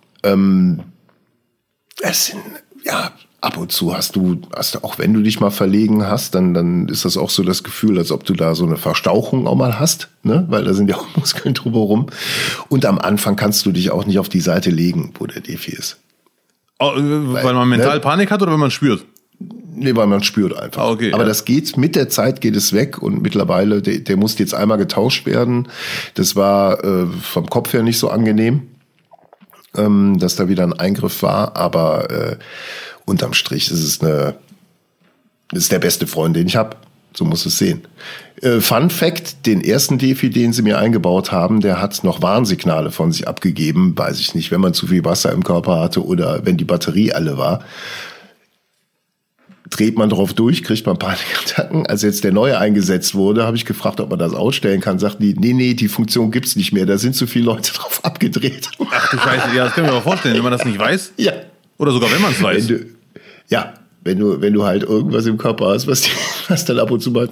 Speaker 2: es sind, ja, ab und zu hast du, auch wenn du dich mal verlegen hast, dann ist das auch so das Gefühl, als ob du da so eine Verstauchung auch mal hast, ne? Weil da sind ja auch Muskeln drüber rum. Und am Anfang kannst du dich auch nicht auf die Seite legen, wo der Defi ist.
Speaker 1: Oh, weil man mental Panik hat oder weil man spürt?
Speaker 2: Nee, weil man spürt einfach.
Speaker 1: Ah, okay,
Speaker 2: aber das geht, mit der Zeit geht es weg und mittlerweile, der musste jetzt einmal getauscht werden. Das war vom Kopf her nicht so angenehm, dass da wieder ein Eingriff war, aber unterm Strich ist es der beste Freund, den ich habe. So muss es sehen. Fun Fact, den ersten Defi, den sie mir eingebaut haben, der hat noch Warnsignale von sich abgegeben. Weiß ich nicht, wenn man zu viel Wasser im Körper hatte oder wenn die Batterie alle war. Dreht man drauf durch, kriegt man Panikattacken. Als jetzt der neue eingesetzt wurde, habe ich gefragt, ob man das ausstellen kann. Sagten die, nee, die Funktion gibt's nicht mehr. Da sind zu viele Leute drauf abgedreht.
Speaker 1: Ach du Scheiße, ja, das kann ich mir aber vorstellen, wenn man das nicht weiß.
Speaker 2: Ja. Oder
Speaker 1: sogar wenn man es weiß.
Speaker 2: Wenn du halt irgendwas im Körper hast, was dann ab und zu mal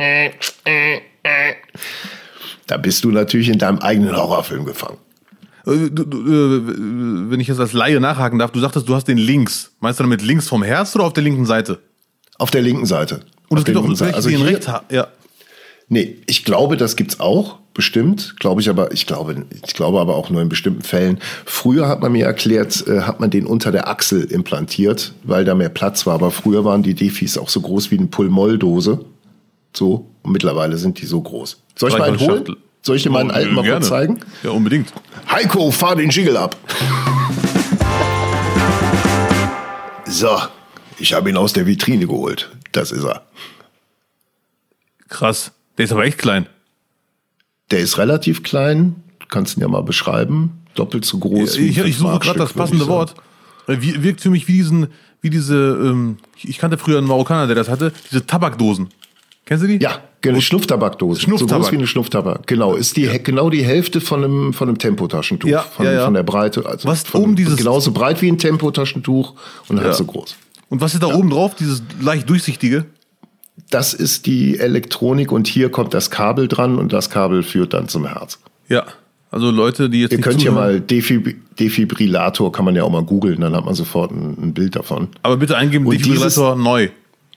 Speaker 2: da bist du natürlich in deinem eigenen Horrorfilm gefangen.
Speaker 1: Wenn ich jetzt als Laie nachhaken darf, du sagtest, du hast den links. Meinst du damit links vom Herz oder auf der linken Seite?
Speaker 2: Auf der linken Seite.
Speaker 1: Und es gibt auch welche, die in rechts haben. Ja.
Speaker 2: Nee, ich glaube, das gibt's auch, bestimmt. Ich glaube aber auch nur in bestimmten Fällen. Früher hat man mir erklärt, hat man den unter der Achsel implantiert, weil da mehr Platz war. Aber früher waren die Defis auch so groß wie eine Pulmoldose. So, und mittlerweile sind die so groß. Soll ich mal einen holen? Soll ich dir meinen alten mal kurz zeigen?
Speaker 1: Ja, unbedingt.
Speaker 2: Heiko, fahr den Jingle ab. So, ich habe ihn aus der Vitrine geholt. Das ist er.
Speaker 1: Krass. Der ist aber echt klein.
Speaker 2: Der ist relativ klein. Du kannst ihn ja mal beschreiben. Doppelt so groß wie
Speaker 1: ich suche gerade das passende Wort. Wirkt für mich wie diese, ich kannte früher einen Marokkaner, der das hatte, diese Tabakdosen. Kennst du die?
Speaker 2: Ja, genau, Schnupftabakdose. So groß wie eine Schnupftabak. Genau, ist genau die Hälfte von einem Tempotaschentuch.
Speaker 1: Ja,
Speaker 2: von der Breite. Also
Speaker 1: was oben dieses
Speaker 2: genauso breit wie ein Tempotaschentuch und halb so groß.
Speaker 1: Und was ist da oben drauf? Dieses leicht durchsichtige?
Speaker 2: Das ist die Elektronik und hier kommt das Kabel dran und das Kabel führt dann zum Herz.
Speaker 1: Ja, also Leute, die jetzt
Speaker 2: Ihr könnt ja mal Defibrillator, kann man ja auch mal googeln, dann hat man sofort ein Bild davon.
Speaker 1: Aber bitte eingeben, und Defibrillator neu.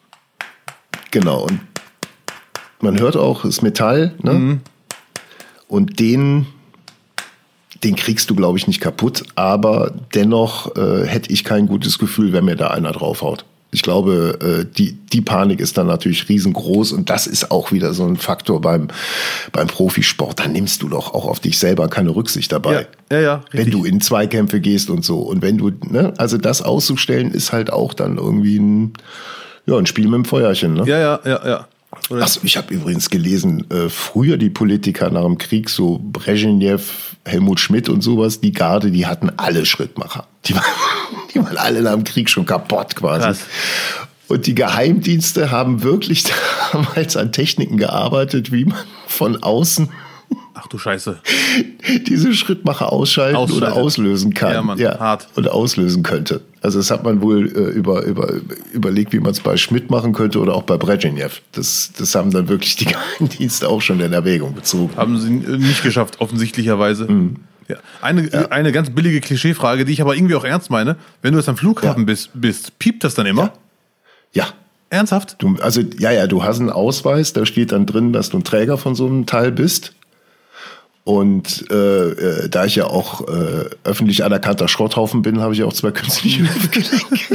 Speaker 2: Genau, und man hört auch, es ist Metall, ne? Mhm. Und den kriegst du, glaube ich, nicht kaputt, aber dennoch hätte ich kein gutes Gefühl, wenn mir da einer draufhaut. Ich glaube, die Panik ist dann natürlich riesengroß und das ist auch wieder so ein Faktor beim Profisport. Da nimmst du doch auch auf dich selber keine Rücksicht dabei.
Speaker 1: Ja,
Speaker 2: wenn du in Zweikämpfe gehst und so. Und wenn du, ne, also das auszustellen, ist halt auch dann irgendwie ein Spiel mit dem Feuerchen, ne?
Speaker 1: Ja.
Speaker 2: Achso, ich habe übrigens gelesen, früher die Politiker nach dem Krieg, so Brezhnev, Helmut Schmidt und sowas, die Garde, die hatten alle Schrittmacher. Die waren alle nach dem Krieg schon kaputt quasi. Krass. Und die Geheimdienste haben wirklich damals an Techniken gearbeitet, wie man von außen
Speaker 1: Ach du Scheiße.
Speaker 2: diese Schrittmacher ausschalten oder auslösen kann.
Speaker 1: Ja, Mann, hart.
Speaker 2: Oder auslösen könnte. Also das hat man wohl überlegt, wie man es bei Schmidt machen könnte oder auch bei Brezhnev. Das haben dann wirklich die Geheimdienste auch schon in Erwägung gezogen.
Speaker 1: Haben sie nicht geschafft, offensichtlicherweise. Mhm. Ja. Eine ganz billige Klischeefrage, die ich aber irgendwie auch ernst meine. Wenn du jetzt am Flughafen bist, piept das dann immer?
Speaker 2: Ja.
Speaker 1: Ernsthaft?
Speaker 2: Du hast einen Ausweis, da steht dann drin, dass du ein Träger von so einem Teil bist. Und da ich ja auch öffentlich anerkannter Schrotthaufen bin, habe ich auch 2 künstliche Hüftgelenke.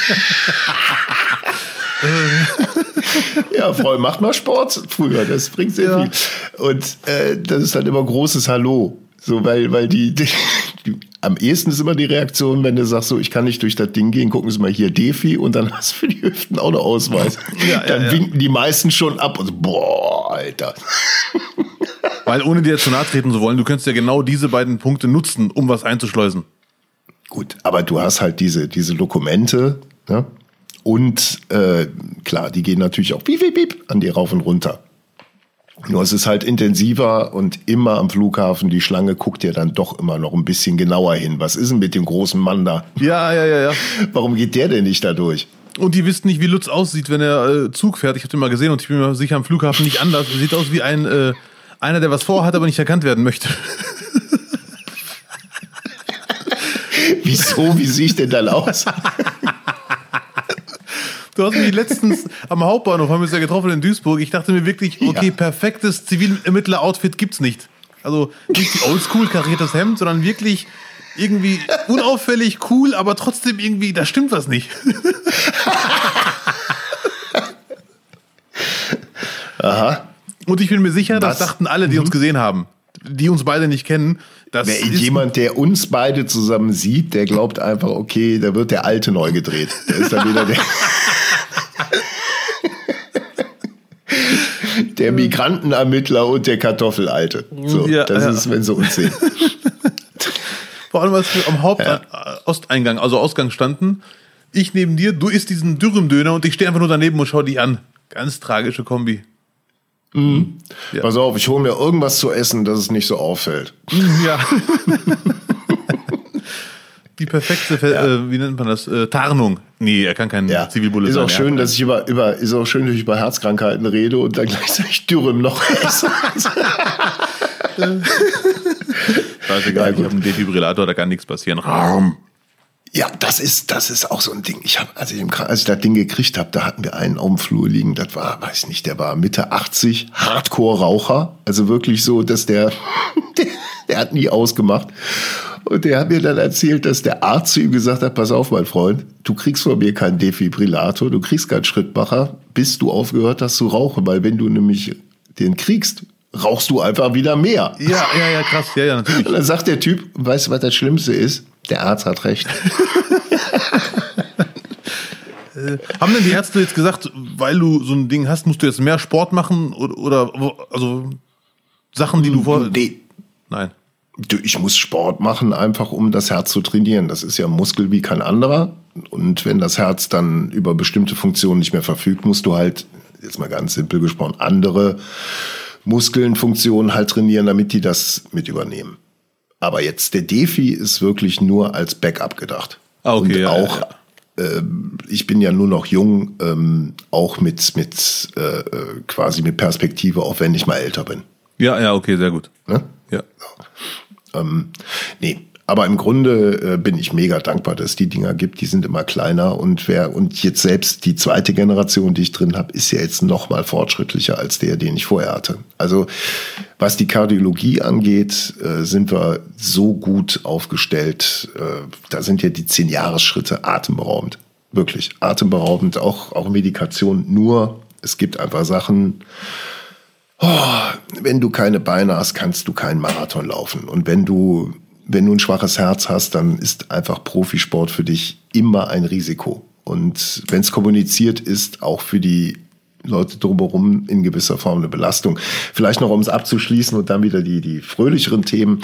Speaker 2: Ja, Freunde, macht mal Sport früher, das bringt sehr viel. Und das ist dann immer großes Hallo. So, weil die am ehesten ist immer die Reaktion, wenn du sagst, so, ich kann nicht durch das Ding gehen, gucken Sie mal hier Defi und dann hast du für die Hüften auch noch Ausweis. Dann winken die meisten schon ab und so, boah, Alter.
Speaker 1: Weil ohne dir zu nahe treten zu wollen, du könntest ja genau diese beiden Punkte nutzen, um was einzuschleusen.
Speaker 2: Gut, aber du hast halt diese Dokumente, ne? Und klar, die gehen natürlich auch piep an dir rauf und runter. Nur es ist halt intensiver und immer am Flughafen, die Schlange guckt ja dann doch immer noch ein bisschen genauer hin. Was ist denn mit dem großen Mann da?
Speaker 1: Ja.
Speaker 2: Warum geht der denn nicht da durch?
Speaker 1: Und die wissen nicht, wie Lutz aussieht, wenn er Zug fährt. Ich habe den mal gesehen und ich bin mir sicher, am Flughafen nicht anders. Er sieht aus wie einer, der was vorhat, aber nicht erkannt werden möchte.
Speaker 2: Wieso? Wie sehe ich denn dann aus?
Speaker 1: Du hast mich letztens am Hauptbahnhof, haben wir uns ja getroffen in Duisburg. Ich dachte mir wirklich, okay, perfektes Zivilermittler-Outfit gibt's nicht. Also nicht die oldschool kariertes Hemd, sondern wirklich irgendwie unauffällig, cool, aber trotzdem irgendwie, da stimmt was nicht.
Speaker 2: Aha.
Speaker 1: Und ich bin mir sicher, das dachten alle, die uns gesehen haben, die uns beide nicht kennen.
Speaker 2: Jemand, der uns beide zusammen sieht, der glaubt einfach, okay, da wird der Alte neu gedreht. Der ist dann wieder der Migrantenermittler und der Kartoffelalte. So, das ist, wenn sie uns sehen.
Speaker 1: Vor allem, als wir am Osteingang, also Ausgang standen, ich neben dir, du isst diesen Dürrem-Döner und ich stehe einfach nur daneben und schau dich an. Ganz tragische Kombi.
Speaker 2: Mhm. Ja. Pass auf, ich hole mir irgendwas zu essen, dass es nicht so auffällt.
Speaker 1: Ja. Die perfekte, wie nennt man das? Tarnung. Nee, er kann kein Zivilbulle sein.
Speaker 2: Ist auch schön, dass ich dass ich über Herzkrankheiten rede und dann gleichzeitig Dürrem noch esse.
Speaker 1: Scheißegal, ich habe einen Defibrillator, da kann nichts passieren.
Speaker 2: Ja, das ist auch so ein Ding. Als ich das Ding gekriegt habe, da hatten wir einen auf dem Flur liegen, das war, weiß nicht, der war Mitte 80, Hardcore-Raucher. Also wirklich so, dass der hat nie ausgemacht. Und der hat mir dann erzählt, dass der Arzt zu ihm gesagt hat, pass auf, mein Freund, du kriegst von mir keinen Defibrillator, du kriegst keinen Schrittmacher, bis du aufgehört hast zu rauchen. Weil wenn du nämlich den kriegst, rauchst du einfach wieder mehr.
Speaker 1: Ja, krass. Ja, natürlich.
Speaker 2: Und dann sagt der Typ, weißt du, was das Schlimmste ist? Der Arzt hat recht.
Speaker 1: Haben denn die Ärzte jetzt gesagt, weil du so ein Ding hast, musst du jetzt mehr Sport machen? Oder also Sachen, die du vorher...
Speaker 2: Nee.
Speaker 1: Nein.
Speaker 2: Ich muss Sport machen, einfach um das Herz zu trainieren. Das ist ja ein Muskel wie kein anderer. Und wenn das Herz dann über bestimmte Funktionen nicht mehr verfügt, musst du halt, jetzt mal ganz simpel gesprochen, andere Muskeln, Funktionen halt trainieren, damit die das mit übernehmen. Aber jetzt der Defi ist wirklich nur als Backup gedacht.
Speaker 1: Ah, okay.
Speaker 2: Und auch, ich bin ja nur noch jung, auch mit quasi mit Perspektive, auch wenn ich mal älter bin.
Speaker 1: Ja, okay, sehr gut.
Speaker 2: Ne?
Speaker 1: Ja.
Speaker 2: Nee, aber im Grunde bin ich mega dankbar, dass es die Dinger gibt. Die sind immer kleiner und jetzt selbst die zweite Generation, die ich drin habe, ist ja jetzt noch mal fortschrittlicher als der, den ich vorher hatte. Also was die Kardiologie angeht, sind wir so gut aufgestellt. Da sind ja die 10-Jahres-Schritte atemberaubend. Wirklich atemberaubend, auch Medikation. Nur, es gibt einfach Sachen... wenn du keine Beine hast, kannst du keinen Marathon laufen. Und wenn du ein schwaches Herz hast, dann ist einfach Profisport für dich immer ein Risiko. Und wenn es kommuniziert ist, auch für die Leute drumherum in gewisser Form eine Belastung. Vielleicht noch, um es abzuschließen und dann wieder die fröhlicheren Themen.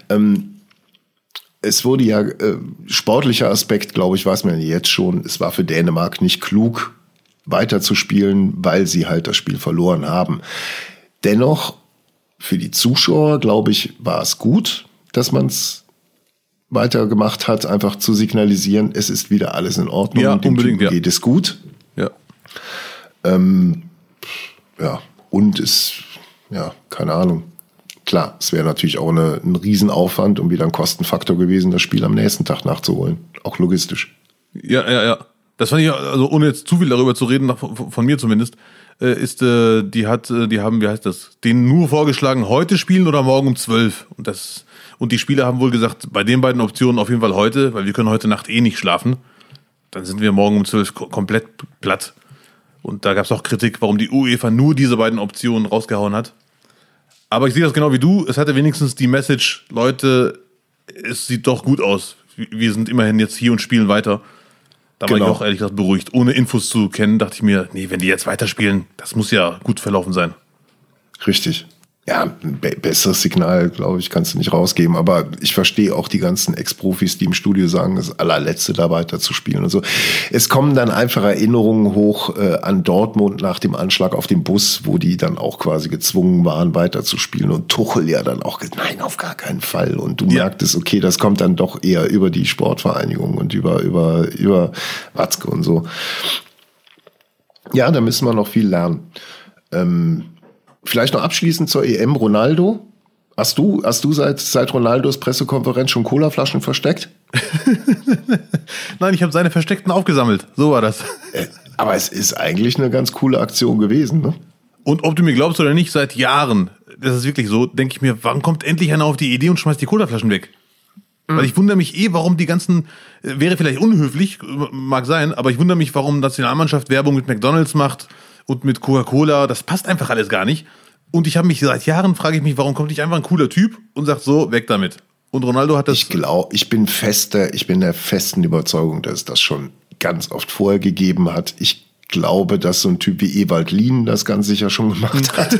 Speaker 2: Es wurde ja sportlicher Aspekt, glaube ich, weiß man jetzt schon, es war für Dänemark nicht klug, weiterzuspielen, weil sie halt das Spiel verloren haben. Dennoch, für die Zuschauer, glaube ich, war es gut, dass man es weitergemacht hat, einfach zu signalisieren, es ist wieder alles in Ordnung.
Speaker 1: Ja,
Speaker 2: dem
Speaker 1: unbedingt,
Speaker 2: Typen geht es gut.
Speaker 1: Ja.
Speaker 2: Und keine Ahnung. Klar, es wäre natürlich auch ein Riesenaufwand und wieder ein Kostenfaktor gewesen, das Spiel am nächsten Tag nachzuholen. Auch logistisch.
Speaker 1: Ja. Das fand ich, also ohne jetzt zu viel darüber zu reden, von mir zumindest, die haben, wie heißt das, denen nur vorgeschlagen, heute spielen oder morgen um 12. Und die Spieler haben wohl gesagt, bei den beiden Optionen auf jeden Fall heute, weil wir können heute Nacht eh nicht schlafen. Dann sind wir morgen um 12 komplett platt. Und da gab es auch Kritik, warum die UEFA nur diese beiden Optionen rausgehauen hat. Aber ich sehe das genau wie du. Es hatte wenigstens die Message, Leute, es sieht doch gut aus. Wir sind immerhin jetzt hier und spielen weiter. Da war ich auch ehrlich gesagt beruhigt. Ohne Infos zu kennen, dachte ich mir, nee, wenn die jetzt weiterspielen, das muss ja gut verlaufen sein.
Speaker 2: Richtig. Ja, ein besseres Signal, glaube ich, kannst du nicht rausgeben. Aber ich verstehe auch die ganzen Ex-Profis, die im Studio sagen, das allerletzte da weiter zu spielen und so. Es kommen dann einfach Erinnerungen hoch an Dortmund nach dem Anschlag auf den Bus, wo die dann auch quasi gezwungen waren, weiter zu spielen. Und Tuchel ja dann auch, nein, auf gar keinen Fall. Und du merktest, okay, das kommt dann doch eher über die Sportvereinigung und über Watzke und so. Ja, da müssen wir noch viel lernen. Vielleicht noch abschließend zur EM, Ronaldo. Hast du seit Ronaldos Pressekonferenz schon Colaflaschen versteckt?
Speaker 1: Nein, ich habe seine Versteckten aufgesammelt. So war das.
Speaker 2: Aber es ist eigentlich eine ganz coole Aktion gewesen, ne?
Speaker 1: Und ob du mir glaubst oder nicht, seit Jahren, das ist wirklich so, denke ich mir, wann kommt endlich einer auf die Idee und schmeißt die Colaflaschen weg? Weil ich wundere mich warum die ganzen, wäre vielleicht unhöflich, mag sein, aber ich wundere mich, warum Nationalmannschaft Werbung mit McDonald's macht und mit Coca-Cola, das passt einfach alles gar nicht. Und ich habe mich seit Jahren, frage ich mich, warum kommt nicht einfach ein cooler Typ und sagt so, weg damit. Und Ronaldo hat das... Ich bin der festen Überzeugung, dass es das schon ganz oft vorher gegeben hat. Ich glaube, dass so ein Typ wie Ewald Lien das ganz sicher schon gemacht hat.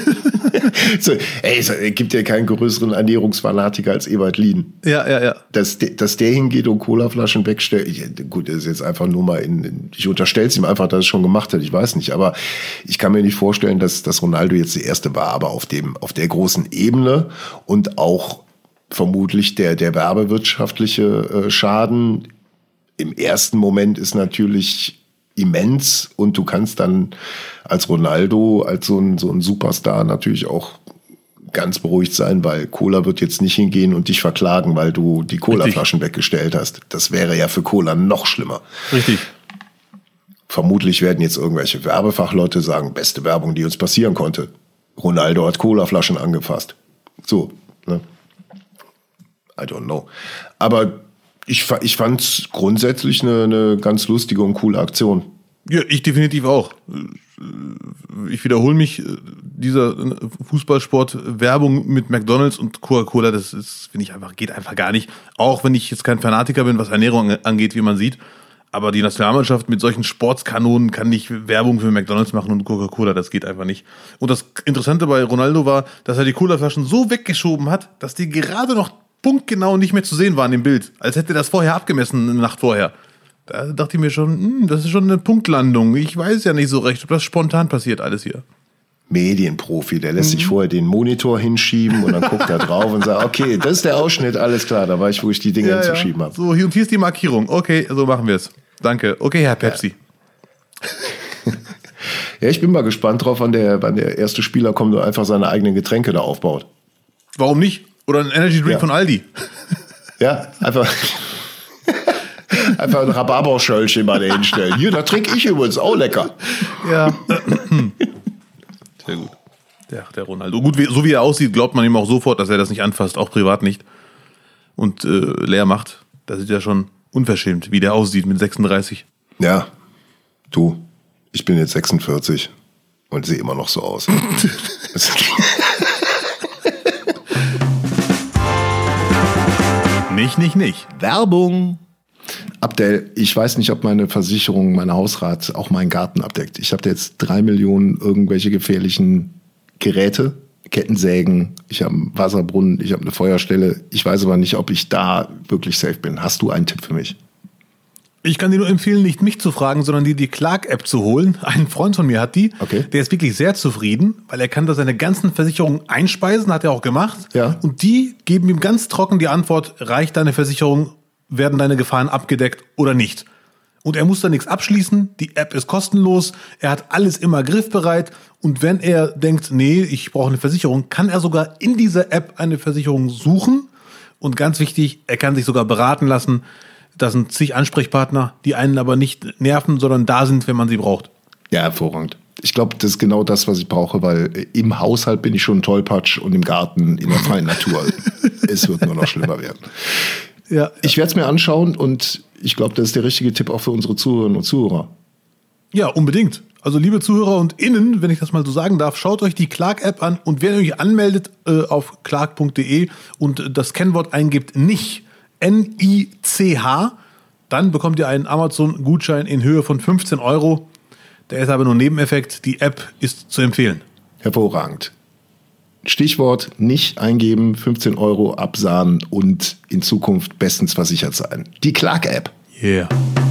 Speaker 1: Es gibt ja keinen größeren Ernährungsfanatiker als Ewald Lien. Ja. Dass der hingeht und Colaflaschen wegstellt. Gut, das ist jetzt einfach nur mal ich unterstelle es ihm einfach, dass er es schon gemacht hat. Ich weiß nicht, aber ich kann mir nicht vorstellen, dass Ronaldo jetzt der Erste war, aber auf der großen Ebene und auch vermutlich der werbewirtschaftliche Schaden im ersten Moment ist natürlich immens und du kannst dann als Ronaldo, als so ein Superstar natürlich auch
Speaker 2: ganz beruhigt sein, weil Cola wird jetzt nicht hingehen und dich verklagen, weil du die Colaflaschen weggestellt hast. Das wäre ja für Cola noch schlimmer.
Speaker 1: Richtig.
Speaker 2: Vermutlich werden jetzt irgendwelche Werbefachleute sagen, beste Werbung, die uns passieren konnte. Ronaldo hat Colaflaschen angefasst. So, ne? I don't know. Aber ich fand es grundsätzlich eine ganz lustige und coole Aktion.
Speaker 1: Ja, ich definitiv auch. Ich wiederhole mich, dieser Fußballsport-Werbung mit McDonald's und Coca-Cola, das ist, finde ich einfach, geht einfach gar nicht. Auch wenn ich jetzt kein Fanatiker bin, was Ernährung angeht, wie man sieht. Aber die Nationalmannschaft mit solchen Sportskanonen kann nicht Werbung für McDonald's machen und Coca-Cola, das geht einfach nicht. Und das Interessante bei Ronaldo war, dass er die Colaflaschen so weggeschoben hat, dass die gerade noch punktgenau nicht mehr zu sehen waren im Bild. Als hätte er das vorher abgemessen, eine Nacht vorher. Da dachte ich mir schon, das ist schon eine Punktlandung. Ich weiß ja nicht so recht, ob das spontan passiert alles hier.
Speaker 2: Medienprofi, der lässt sich vorher den Monitor hinschieben und dann guckt er drauf und sagt, okay, das ist der Ausschnitt, alles klar, da weiß ich, wo ich die Dinge hinzuschieben habe.
Speaker 1: So, hier ist die Markierung. Okay, so machen wir es. Danke. Okay, Herr Pepsi.
Speaker 2: Ja, ich bin mal gespannt drauf, wann der erste Spieler kommt und einfach seine eigenen Getränke da aufbaut.
Speaker 1: Warum nicht? Oder ein Energy Drink von Aldi.
Speaker 2: Ja, einfach ein Rhabarberschöllchen mal da hinstellen. Hier, da trinke ich übrigens auch lecker.
Speaker 1: Ja. Sehr gut. Der Ronaldo. Gut, so wie er aussieht, glaubt man ihm auch sofort, dass er das nicht anfasst, auch privat nicht. Und leer macht. Das ist ja schon unverschämt, wie der aussieht mit 36.
Speaker 2: Ja, du, ich bin jetzt 46 und sehe immer noch so aus.
Speaker 1: Nicht.
Speaker 2: Werbung. Abdel, ich weiß nicht, ob meine Versicherung, meine Hausrat auch meinen Garten abdeckt. Ich habe jetzt 3 Millionen irgendwelche gefährlichen Geräte, Kettensägen, ich habe einen Wasserbrunnen, ich habe eine Feuerstelle. Ich weiß aber nicht, ob ich da wirklich safe bin. Hast du einen Tipp für mich?
Speaker 1: Ich kann dir nur empfehlen, nicht mich zu fragen, sondern dir die Clark-App zu holen. Ein Freund von mir hat die.
Speaker 2: Okay.
Speaker 1: Der ist wirklich sehr zufrieden, weil er kann da seine ganzen Versicherungen einspeisen, hat er auch gemacht.
Speaker 2: Ja.
Speaker 1: Und die geben ihm ganz trocken die Antwort, reicht deine Versicherung, werden deine Gefahren abgedeckt oder nicht. Und er muss da nichts abschließen, die App ist kostenlos, er hat alles immer griffbereit und wenn er denkt, nee, ich brauche eine Versicherung, kann er sogar in dieser App eine Versicherung suchen und ganz wichtig, er kann sich sogar beraten lassen. Das sind zig Ansprechpartner, die einen aber nicht nerven, sondern da sind, wenn man sie braucht.
Speaker 2: Ja, hervorragend. Ich glaube, das ist genau das, was ich brauche, weil im Haushalt bin ich schon ein Tollpatsch und im Garten, in der freien Natur, es wird nur noch schlimmer werden.
Speaker 1: Ja.
Speaker 2: Ich werde es mir anschauen und ich glaube, das ist der richtige Tipp auch für unsere Zuhörerinnen und Zuhörer.
Speaker 1: Ja, unbedingt. Also liebe Zuhörer und Innen, wenn ich das mal so sagen darf, schaut euch die Clark-App an und wenn ihr euch anmeldet auf clark.de und das Kennwort eingibt, nicht NICH, dann bekommt ihr einen Amazon-Gutschein in Höhe von 15 €. Der ist aber nur ein Nebeneffekt. Die App ist zu empfehlen.
Speaker 2: Hervorragend. Stichwort nicht eingeben, 15 € absahnen und in Zukunft bestens versichert sein. Die Clark-App.
Speaker 1: Yeah.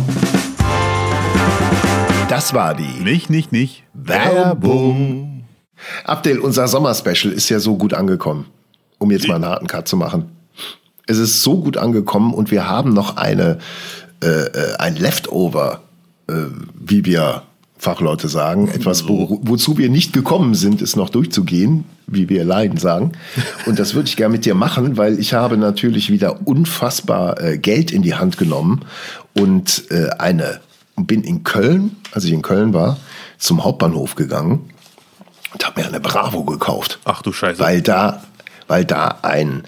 Speaker 2: Das war die
Speaker 1: Nicht.
Speaker 2: Werbung. Abdel, unser Sommerspecial ist ja so gut angekommen, um jetzt mal einen harten Cut zu machen. Es ist so gut angekommen und wir haben noch ein Leftover, wie wir Fachleute sagen. Etwas, wozu wir nicht gekommen sind, ist noch durchzugehen, wie wir Laien sagen. Und das würde ich gerne mit dir machen, weil ich habe natürlich wieder unfassbar Geld in die Hand genommen und bin in Köln, als ich in Köln war, zum Hauptbahnhof gegangen und habe mir eine Bravo gekauft.
Speaker 1: Ach du Scheiße.
Speaker 2: Weil da ein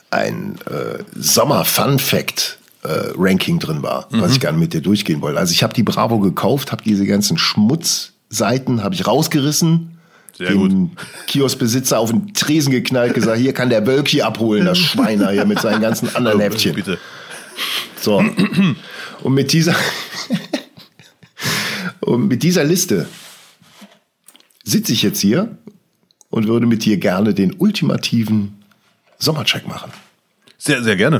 Speaker 2: Sommer-Fun-Fact Ranking drin war, was ich gerne mit dir durchgehen wollte. Also ich habe die Bravo gekauft, habe diese ganzen Schmutzseiten habe ich rausgerissen,
Speaker 1: sehr gut.
Speaker 2: Den Kioskbesitzer auf den Tresen geknallt, gesagt, hier kann der Wölki abholen, das Schweiner hier mit seinen ganzen anderen Heftchen.
Speaker 1: Bitte.
Speaker 2: So. Und mit dieser Liste sitze ich jetzt hier und würde mit dir gerne den ultimativen Sommercheck machen.
Speaker 1: Sehr, sehr gerne.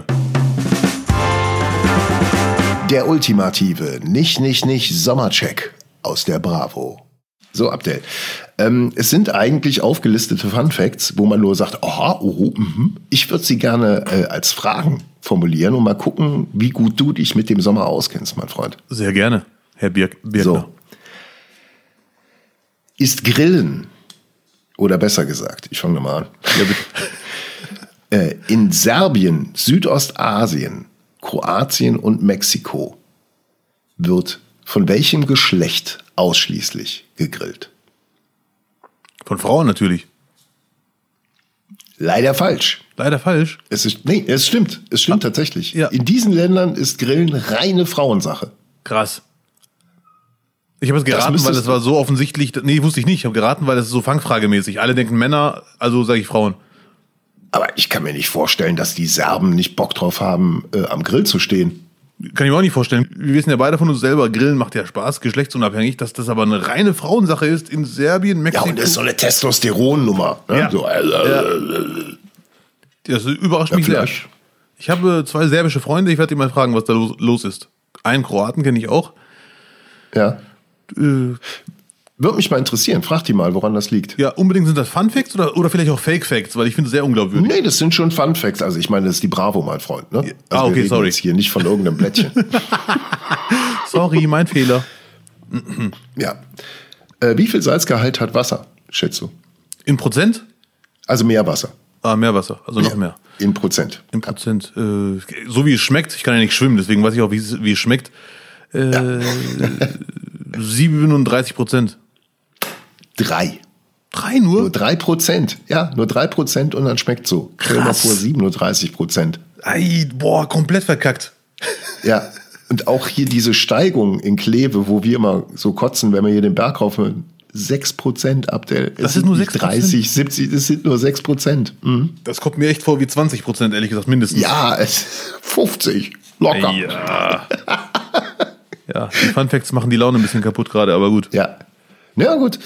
Speaker 2: Der ultimative nicht Sommercheck aus der Bravo. So, Abdel. Es sind eigentlich aufgelistete Fun Facts, wo man nur sagt, ich würde sie gerne als Fragen formulieren und mal gucken, wie gut du dich mit dem Sommer auskennst, mein Freund.
Speaker 1: Sehr gerne, Herr Birkner.
Speaker 2: So. Ist Grillen Oder besser gesagt, ich fange nochmal an.
Speaker 1: Ja, bitte.
Speaker 2: In Serbien, Südostasien, Kroatien und Mexiko wird von welchem Geschlecht ausschließlich gegrillt?
Speaker 1: Von Frauen natürlich.
Speaker 2: Leider falsch.
Speaker 1: Leider falsch.
Speaker 2: Es stimmt. Es stimmt tatsächlich.
Speaker 1: ja.
Speaker 2: In diesen Ländern ist Grillen reine Frauensache.
Speaker 1: Krass. Ich habe es geraten, weil es war so offensichtlich. Nee, wusste ich nicht. Ich habe geraten, weil es ist so fangfragemäßig. Alle denken Männer, also sage ich Frauen.
Speaker 2: Aber ich kann mir nicht vorstellen, dass die Serben nicht Bock drauf haben, am Grill zu stehen.
Speaker 1: Kann ich mir auch nicht vorstellen. Wir wissen ja beide von uns selber, Grillen macht ja Spaß, geschlechtsunabhängig, dass das aber eine reine Frauensache ist in Serbien, Mexiko.
Speaker 2: Ja, und das ist so eine Testosteron-Nummer. Ne?
Speaker 1: Ja.
Speaker 2: So,
Speaker 1: Das überrascht mich sehr. Ich habe 2 serbische Freunde, ich werde die mal fragen, was da los ist. Einen Kroaten kenne ich auch.
Speaker 2: Ja. Würde mich mal interessieren. Frag die mal, woran das liegt.
Speaker 1: Ja, unbedingt sind das Fun Facts oder vielleicht auch Fake Facts, weil ich finde es sehr unglaubwürdig.
Speaker 2: Nee, das sind schon Fun Facts. Also ich meine, das ist die Bravo, mein Freund. Ne? Also
Speaker 1: okay,
Speaker 2: wir reden
Speaker 1: sorry.
Speaker 2: jetzt hier nicht von irgendeinem Blättchen.
Speaker 1: Sorry, mein Fehler.
Speaker 2: Ja. Wie viel Salzgehalt hat Wasser, schätzt du?
Speaker 1: In Prozent?
Speaker 2: Also Meerwasser.
Speaker 1: Meerwasser, also noch mehr.
Speaker 2: In Prozent.
Speaker 1: In Prozent. So wie es schmeckt, ich kann ja nicht schwimmen, deswegen weiß ich auch, wie es schmeckt. 37%.
Speaker 2: 3.
Speaker 1: 3 nur?
Speaker 2: Nur 3%. Ja, nur 3% und dann schmeckt so. Stell dir mal vor, 37%.
Speaker 1: Ei, boah, komplett verkackt.
Speaker 2: Ja. Und auch hier diese Steigung in Kleve, wo wir immer so kotzen, wenn wir hier den Berg raufhören. 6%, Abdel.
Speaker 1: Das ist nur 6%?
Speaker 2: 30, 70, das sind nur 6%. Mhm.
Speaker 1: Das kommt mir echt vor wie 20%, ehrlich gesagt, mindestens.
Speaker 2: Ja, 50. Locker.
Speaker 1: Ja. Ja, die Fun Facts machen die Laune ein bisschen kaputt gerade, aber gut.
Speaker 2: Ja. Ja, gut.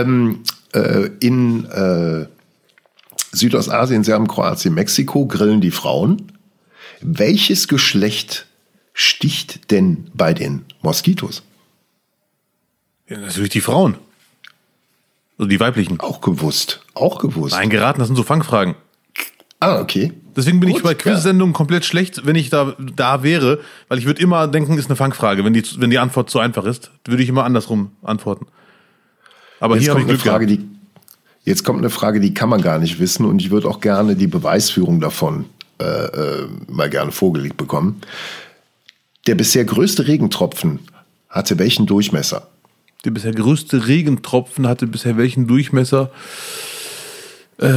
Speaker 2: In Südostasien, Serbien, Kroatien, Mexiko grillen die Frauen. Welches Geschlecht sticht denn bei den Moskitos?
Speaker 1: Ja, natürlich die Frauen. Also die weiblichen.
Speaker 2: Auch gewusst. Auch gewusst.
Speaker 1: Nein, geraten, das sind so Fangfragen.
Speaker 2: Ah, okay.
Speaker 1: Deswegen bin
Speaker 2: Gut,
Speaker 1: ich bei Quiz-Sendungen komplett schlecht, wenn ich da wäre, weil ich würde immer denken, ist eine Fangfrage. Wenn die Antwort zu einfach ist, würde ich immer andersrum antworten. Aber
Speaker 2: Jetzt
Speaker 1: hier habe ich
Speaker 2: kommt
Speaker 1: Glück
Speaker 2: eine Frage,
Speaker 1: gehabt.
Speaker 2: jetzt kommt eine Frage, die kann man gar nicht wissen und ich würde auch gerne die Beweisführung davon mal gerne vorgelegt bekommen. Der bisher größte Regentropfen hatte welchen Durchmesser?
Speaker 1: Der bisher größte Regentropfen hatte bisher welchen Durchmesser? Ja,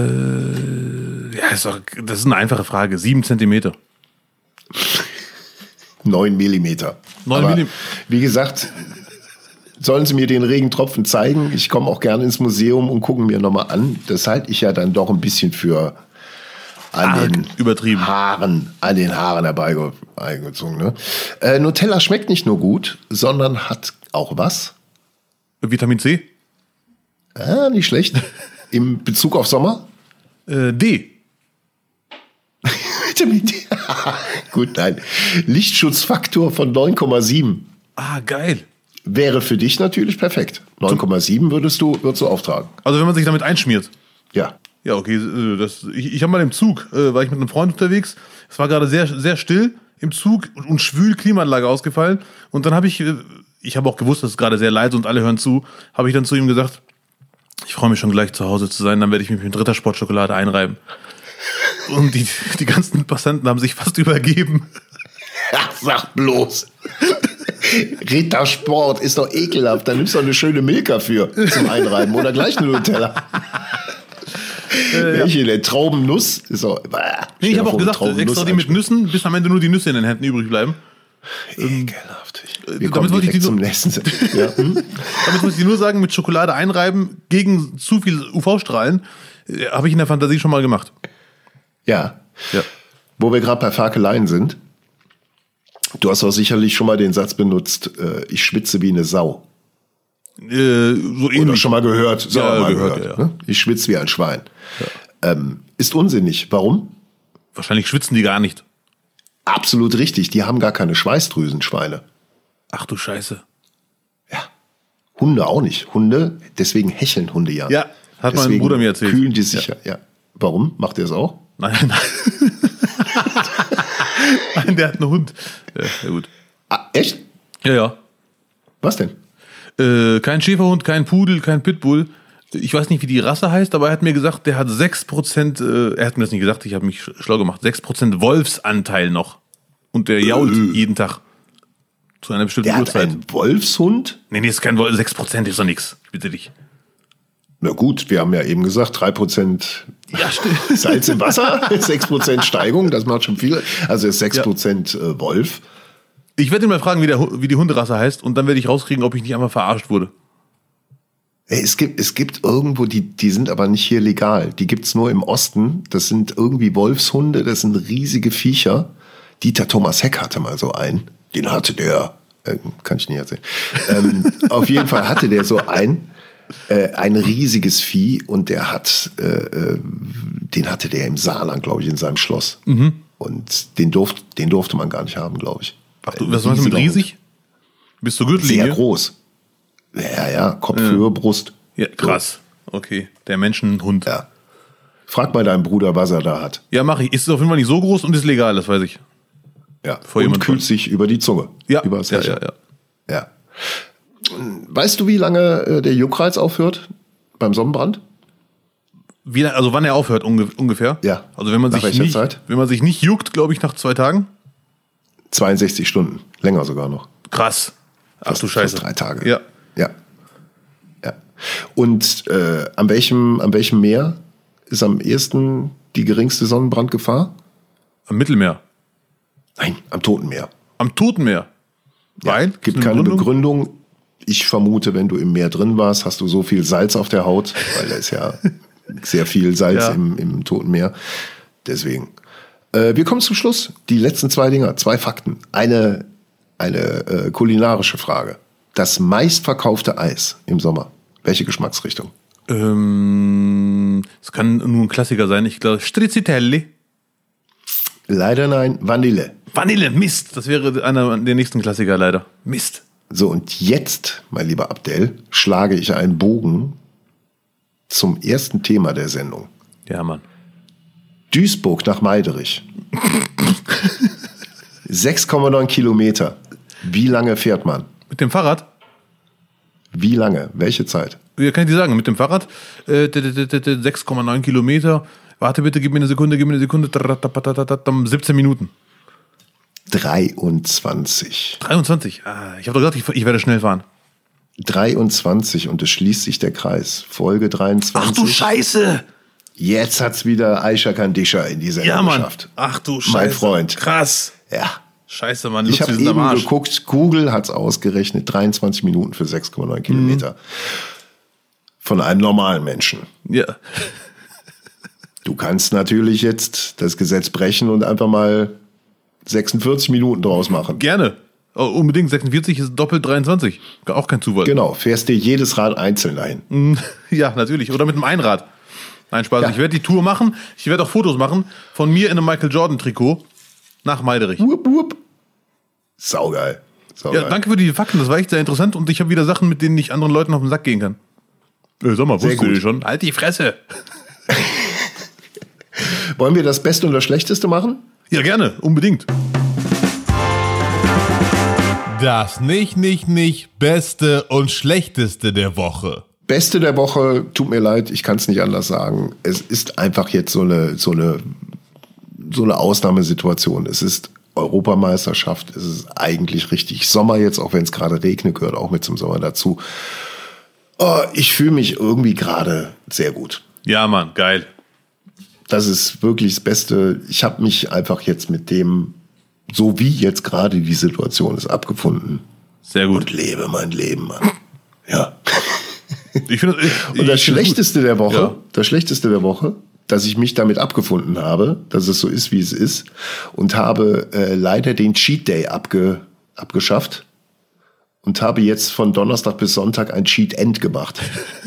Speaker 1: das ist eine einfache Frage. 7 Zentimeter.
Speaker 2: 9 Millimeter.
Speaker 1: 9
Speaker 2: Aber
Speaker 1: Millimeter.
Speaker 2: wie gesagt, sollen Sie mir den Regentropfen zeigen? Ich komme auch gerne ins Museum und gucke mir nochmal an. Das halte ich ja dann doch ein bisschen für
Speaker 1: übertrieben.
Speaker 2: an den Haaren herbeigezogen. Ne? Nutella schmeckt nicht nur gut, sondern hat auch was?
Speaker 1: Vitamin C?
Speaker 2: Nicht schlecht. Im Bezug auf Sommer?
Speaker 1: D.
Speaker 2: Vitamin D. Gut, nein. Lichtschutzfaktor von 9,7.
Speaker 1: Ah, geil.
Speaker 2: Wäre für dich natürlich perfekt. 9,7 würdest du auftragen.
Speaker 1: Also wenn man sich damit einschmiert.
Speaker 2: Ja.
Speaker 1: Ja, okay. Ich habe mal im Zug, war ich mit einem Freund unterwegs. Es war gerade sehr, sehr still im Zug und schwül, Klimaanlage ausgefallen. Und dann habe ich habe auch gewusst, dass es gerade sehr leise und alle hören zu, habe ich dann zu ihm gesagt, ich freue mich schon gleich zu Hause zu sein, dann werde ich mich mit Rittersport-Schokolade einreiben. Und die ganzen Passanten haben sich fast übergeben.
Speaker 2: Ach, sag bloß. Rittersport ist doch ekelhaft. Da nimmst du doch eine schöne Milka für zum Einreiben oder gleich eine Nutella. Welche denn? Traubennuss? Ist doch,
Speaker 1: Nee, ich habe auch gesagt, extra die mit Nüssen, bis am Ende nur die Nüsse in den Händen übrig bleiben.
Speaker 2: Ekelhaft. Wir
Speaker 1: damit
Speaker 2: kommen
Speaker 1: wollte ich
Speaker 2: direkt
Speaker 1: die
Speaker 2: zum nächsten. Ja.
Speaker 1: Damit muss ich nur sagen, mit Schokolade einreiben gegen zu viel UV-Strahlen, habe ich in der Fantasie schon mal gemacht.
Speaker 2: Ja.
Speaker 1: Ja.
Speaker 2: Wo wir gerade bei Ferkeleien sind. Du hast auch sicherlich schon mal den Satz benutzt, ich schwitze wie eine Sau.
Speaker 1: So
Speaker 2: Oder
Speaker 1: ähnlich.
Speaker 2: schon mal gehört. So,
Speaker 1: Ja,
Speaker 2: mal
Speaker 1: gehört,
Speaker 2: gehört.
Speaker 1: ja.
Speaker 2: Ne? Ich schwitze wie ein Schwein. Ist unsinnig. Warum?
Speaker 1: Wahrscheinlich schwitzen die gar nicht.
Speaker 2: Absolut richtig. Die haben gar keine Schweißdrüsen, Schweine.
Speaker 1: Ach du Scheiße.
Speaker 2: Ja. Hunde auch nicht. Hunde, deswegen hecheln Hunde ja.
Speaker 1: Ja, hat mein
Speaker 2: Deswegen
Speaker 1: Bruder mir erzählt.
Speaker 2: Kühlen die sich ja. Warum? Macht er es auch?
Speaker 1: Nein. Nein, der hat einen Hund. Ja, gut.
Speaker 2: Ah, echt?
Speaker 1: Ja.
Speaker 2: Was denn?
Speaker 1: Kein Schäferhund, kein Pudel, kein Pitbull. Ich weiß nicht, wie die Rasse heißt, aber er hat mir gesagt, der hat 6%, er hat mir das nicht gesagt, ich habe mich schlau gemacht, 6% Wolfsanteil noch. Und der jault jeden Tag. Zu einer bestimmten
Speaker 2: Der hat
Speaker 1: Uhrzeit.
Speaker 2: einen Wolfshund?
Speaker 1: Nee, ist kein Wolf, 6% ist doch nichts. Ich bitte dich.
Speaker 2: Na gut, wir haben ja eben gesagt, 3% Salz im Wasser, 6% Steigung, das macht schon viel. Also ist 6% Wolf.
Speaker 1: Ich werde ihn mal fragen, wie die Hunderasse heißt, und dann werde ich rauskriegen, ob ich nicht einmal verarscht wurde.
Speaker 2: Es gibt irgendwo, die sind aber nicht hier legal. Die gibt's nur im Osten. Das sind irgendwie Wolfshunde, das sind riesige Viecher. Dieter Thomas Heck hatte mal so einen. Den hatte der, kann ich nicht erzählen. Auf jeden Fall hatte der so ein riesiges Vieh, und der den hatte der im Saarland, glaube ich, in seinem Schloss. Und den durfte man gar nicht haben, glaube ich.
Speaker 1: Ach, was meinst du mit riesig? Bist du Gürtellinie?
Speaker 2: Sehr groß. Ja, Kopfhöhe, Brust.
Speaker 1: Ja, krass. Okay, der Menschenhund.
Speaker 2: Ja. Frag mal deinen Bruder, was er da hat.
Speaker 1: Ja, mach ich. Ist auf jeden Fall nicht so groß und ist legal, das weiß ich.
Speaker 2: Ja, und kühlt sich über die Zunge.
Speaker 1: Ja,
Speaker 2: über das
Speaker 1: ja.
Speaker 2: Weißt du, wie lange der Juckreiz aufhört beim Sonnenbrand?
Speaker 1: Also wann er aufhört ungefähr?
Speaker 2: Ja.
Speaker 1: Also wenn man sich nicht juckt, glaube ich, nach 2 Tagen?
Speaker 2: 62 Stunden. Länger sogar noch.
Speaker 1: Krass. Ach du Scheiße.
Speaker 2: 3 Tage.
Speaker 1: Ja.
Speaker 2: Und an welchem Meer ist am ehesten die geringste Sonnenbrandgefahr?
Speaker 1: Am Mittelmeer.
Speaker 2: Nein, am Toten Meer.
Speaker 1: Am Toten Meer. Weil?
Speaker 2: Gibt keine Begründung. Ich vermute, wenn du im Meer drin warst, hast du so viel Salz auf der Haut, weil da ist ja sehr viel Salz im Toten Meer. Deswegen. Wir kommen zum Schluss. Die letzten 2 Dinger, 2 Fakten. Eine kulinarische Frage. Das meistverkaufte Eis im Sommer. Welche Geschmacksrichtung?
Speaker 1: Es kann nur ein Klassiker sein. Ich glaube, Stracciatella.
Speaker 2: Leider nein, Vanille.
Speaker 1: Vanille, Mist. Das wäre einer der nächsten Klassiker leider. Mist.
Speaker 2: So, und jetzt, mein lieber Abdel, schlage ich einen Bogen zum ersten Thema der Sendung.
Speaker 1: Ja, Mann.
Speaker 2: Duisburg nach Meiderich. 6,9 Kilometer. Wie lange fährt man?
Speaker 1: Mit dem Fahrrad?
Speaker 2: Wie lange? Welche Zeit?
Speaker 1: Ja, kann ich dir sagen, mit dem Fahrrad 6,9 Kilometer. Warte bitte, gib mir eine Sekunde. 17 Minuten.
Speaker 2: 23.
Speaker 1: 23? Ich habe doch gesagt, ich werde schnell fahren.
Speaker 2: 23 und es schließt sich der Kreis. Folge 23.
Speaker 1: Ach du Scheiße!
Speaker 2: Jetzt hat's wieder Aisha Kandisha in die Sendung geschafft.
Speaker 1: Ach du Scheiße.
Speaker 2: Mein Freund.
Speaker 1: Krass.
Speaker 2: Ja.
Speaker 1: Scheiße, Mann.
Speaker 2: Ich habe eben geguckt, Google hat's ausgerechnet, 23 Minuten für 6,9 Kilometer. Von einem normalen Menschen.
Speaker 1: Ja.
Speaker 2: Du kannst natürlich jetzt das Gesetz brechen und einfach mal 46 Minuten draus machen.
Speaker 1: Gerne. Oh, unbedingt. 46 ist doppelt 23. Auch kein Zufall.
Speaker 2: Genau. Fährst dir jedes Rad einzeln dahin.
Speaker 1: Ja, natürlich. Oder mit einem Einrad. Nein, Spaß. Ja. Ich werde die Tour machen. Ich werde auch Fotos machen von mir in einem Michael Jordan Trikot nach Meiderich.
Speaker 2: Wupp, wupp. Saugeil.
Speaker 1: Ja, danke für die Fakten. Das war echt sehr interessant. Und ich habe wieder Sachen, mit denen ich anderen Leuten auf den Sack gehen kann. Sag mal, wusstest du schon? Halt die Fresse.
Speaker 2: Wollen wir das Beste und das Schlechteste machen?
Speaker 1: Ja, gerne. Unbedingt. Das nicht Beste und Schlechteste der Woche.
Speaker 2: Beste der Woche, tut mir leid, ich kann es nicht anders sagen. Es ist einfach jetzt so eine Ausnahmesituation. Es ist Europameisterschaft, es ist eigentlich richtig Sommer jetzt, auch wenn es gerade regnet, gehört auch mit zum Sommer dazu. Oh, ich fühle mich irgendwie gerade sehr gut.
Speaker 1: Ja, Mann, geil.
Speaker 2: Das ist wirklich das Beste. Ich habe mich einfach jetzt mit dem, so wie jetzt gerade die Situation ist, abgefunden.
Speaker 1: Sehr gut.
Speaker 2: Und lebe mein Leben, Mann. Ja.
Speaker 1: Und
Speaker 2: das Schlechteste der Woche, dass ich mich damit abgefunden habe, dass es so ist, wie es ist, und habe leider den Cheat Day abgeschafft und habe jetzt von Donnerstag bis Sonntag ein Cheat End gemacht.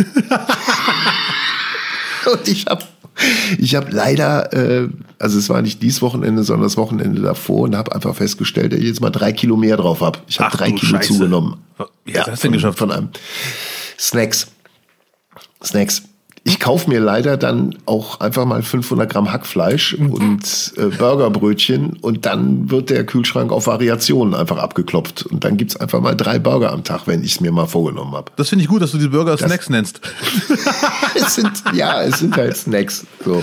Speaker 2: Und ich habe leider, also es war nicht dieses Wochenende, sondern das Wochenende davor, und habe einfach festgestellt, dass ich jetzt mal 3 Kilo mehr drauf habe. Ich habe 3 Kilo zugenommen.
Speaker 1: Wie hast du das denn geschafft?
Speaker 2: Von einem Snacks. Ich kaufe mir leider dann auch einfach mal 500 Gramm Hackfleisch und Burgerbrötchen und dann wird der Kühlschrank auf Variationen einfach abgeklopft. Und dann gibt's einfach mal 3 Burger am Tag, wenn ich es mir mal vorgenommen habe.
Speaker 1: Das finde ich gut, dass du die Burger Snacks nennst.
Speaker 2: es sind halt Snacks. So.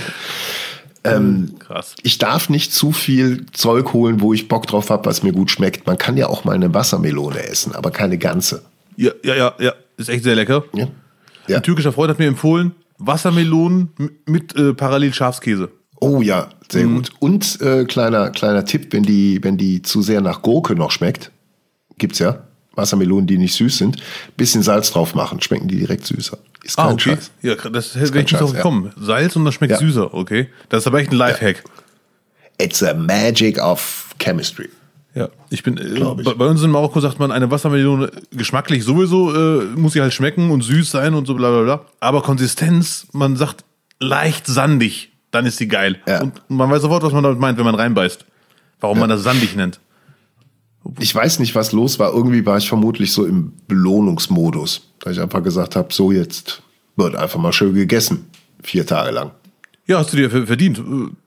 Speaker 1: Krass.
Speaker 2: Ich darf nicht zu viel Zeug holen, wo ich Bock drauf habe, was mir gut schmeckt. Man kann ja auch mal eine Wassermelone essen, aber keine ganze.
Speaker 1: Ja. Ist echt sehr lecker.
Speaker 2: Ja.
Speaker 1: Ein türkischer Freund hat mir empfohlen, Wassermelonen mit parallel Schafskäse.
Speaker 2: Oh ja, sehr gut. Und kleiner Tipp, wenn die zu sehr nach Gurke noch schmeckt, gibt's ja Wassermelonen, die nicht süß sind, bisschen Salz drauf machen, schmecken die direkt süßer. Ist kein
Speaker 1: okay.
Speaker 2: Scheiß.
Speaker 1: Ja, das wäre ich nicht drauf gekommen. Ja. Salz und das schmeckt süßer, okay. Das ist aber echt ein Lifehack.
Speaker 2: It's a magic of chemistry.
Speaker 1: Ja, bei uns in Marokko sagt man, eine Wassermelone geschmacklich sowieso muss sie halt schmecken und süß sein und so bla bla bla. Aber Konsistenz, man sagt leicht sandig, dann ist sie geil. Ja. Und man weiß sofort, was man damit meint, wenn man reinbeißt. Warum man das sandig nennt.
Speaker 2: Ich weiß nicht, was los war. Irgendwie war ich vermutlich so im Belohnungsmodus. Da ich einfach gesagt habe, so jetzt wird einfach mal schön gegessen. 4 Tage lang.
Speaker 1: Ja, hast du dir verdient.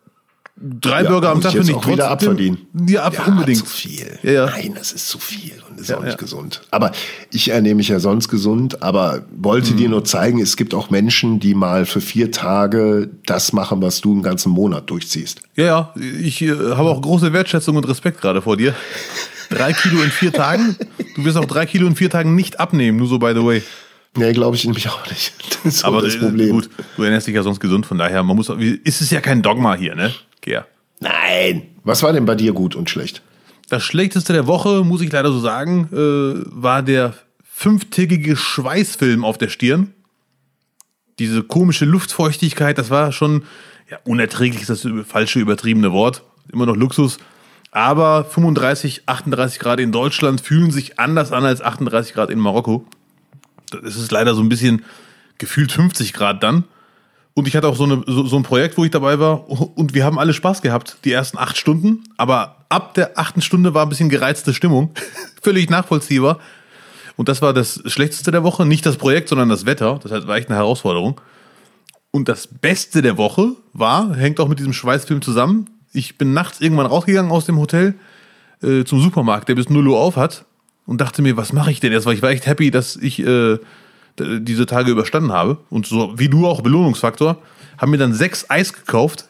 Speaker 1: 3 Burger am Tag finde ich
Speaker 2: auch wieder abverdienen.
Speaker 1: Ja, unbedingt.
Speaker 2: Zu viel.
Speaker 1: Ja.
Speaker 2: Nein, das ist zu viel und ist auch nicht gesund. Aber ich ernähre mich ja sonst gesund, aber wollte dir nur zeigen, es gibt auch Menschen, die mal für 4 Tage das machen, was du einen ganzen Monat durchziehst.
Speaker 1: Ja, ich habe auch große Wertschätzung und Respekt gerade vor dir. 3 Kilo in 4 Tagen? Du wirst auch 3 Kilo in 4 Tagen nicht abnehmen, nur so by the way.
Speaker 2: Nee, glaube ich nämlich auch nicht. Das ist
Speaker 1: aber
Speaker 2: das Problem.
Speaker 1: Gut, du ernährst dich ja sonst gesund, von daher, ist es ja kein Dogma hier, ne? Gea.
Speaker 2: Nein. Was war denn bei dir gut und schlecht?
Speaker 1: Das Schlechteste der Woche, muss ich leider so sagen, war der 5-tägige Schweißfilm auf der Stirn. Diese komische Luftfeuchtigkeit, das war schon, unerträglich ist das falsche, übertriebene Wort. Immer noch Luxus. Aber 35, 38 Grad in Deutschland fühlen sich anders an als 38 Grad in Marokko. Das ist leider so ein bisschen gefühlt 50 Grad dann. Und ich hatte auch so ein Projekt, wo ich dabei war und wir haben alle Spaß gehabt, die ersten 8 Stunden. Aber ab der 8. Stunde war ein bisschen gereizte Stimmung. Völlig nachvollziehbar. Und das war das Schlechteste der Woche. Nicht das Projekt, sondern das Wetter. Das war echt eine Herausforderung. Und das Beste der Woche hängt auch mit diesem Schweißfilm zusammen. Ich bin nachts irgendwann rausgegangen aus dem Hotel zum Supermarkt, der bis 0 Uhr auf hat. Und dachte mir, was mache ich denn jetzt? Weil ich war echt happy, dass ich diese Tage überstanden habe. Und so wie du auch, Belohnungsfaktor, haben mir dann 6 Eis gekauft.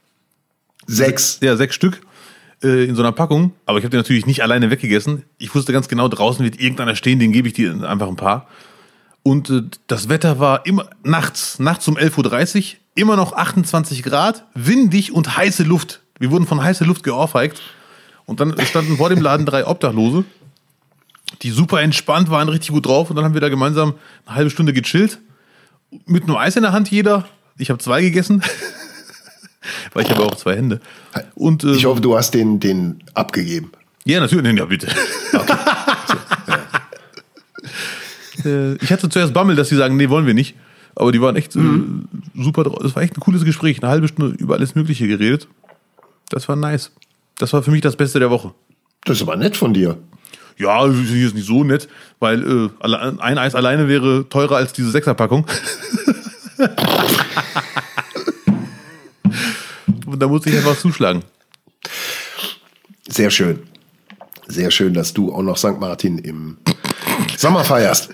Speaker 2: 6?
Speaker 1: Ja, 6 Stück in so einer Packung. Aber ich habe die natürlich nicht alleine weggegessen. Ich wusste ganz genau, draußen wird irgendeiner stehen, den gebe ich dir einfach ein paar. Und das Wetter war immer nachts um 11.30 Uhr, immer noch 28 Grad, windig und heiße Luft. Wir wurden von heißer Luft geohrfeigt. Und dann standen vor dem Laden 3 Obdachlose, die super entspannt waren, richtig gut drauf. Und dann haben wir da gemeinsam eine halbe Stunde gechillt. Mit einem Eis in der Hand jeder. Ich habe 2 gegessen. Weil ich habe auch 2 Hände. Und,
Speaker 2: ich hoffe, du hast den abgegeben.
Speaker 1: Ja, natürlich. Ja, bitte. Okay. Ich hatte zuerst Bammel, dass sie sagen, nee, wollen wir nicht. Aber die waren echt super drauf. Es war echt ein cooles Gespräch. Eine halbe Stunde über alles Mögliche geredet. Das war nice. Das war für mich das Beste der Woche.
Speaker 2: Das ist aber nett von dir.
Speaker 1: Ja, hier ist nicht so nett, weil ein Eis alleine wäre teurer als diese 6er-Packung. Und da musste ich einfach zuschlagen.
Speaker 2: Sehr schön. Sehr schön, dass du auch noch St. Martin im Sommer feierst.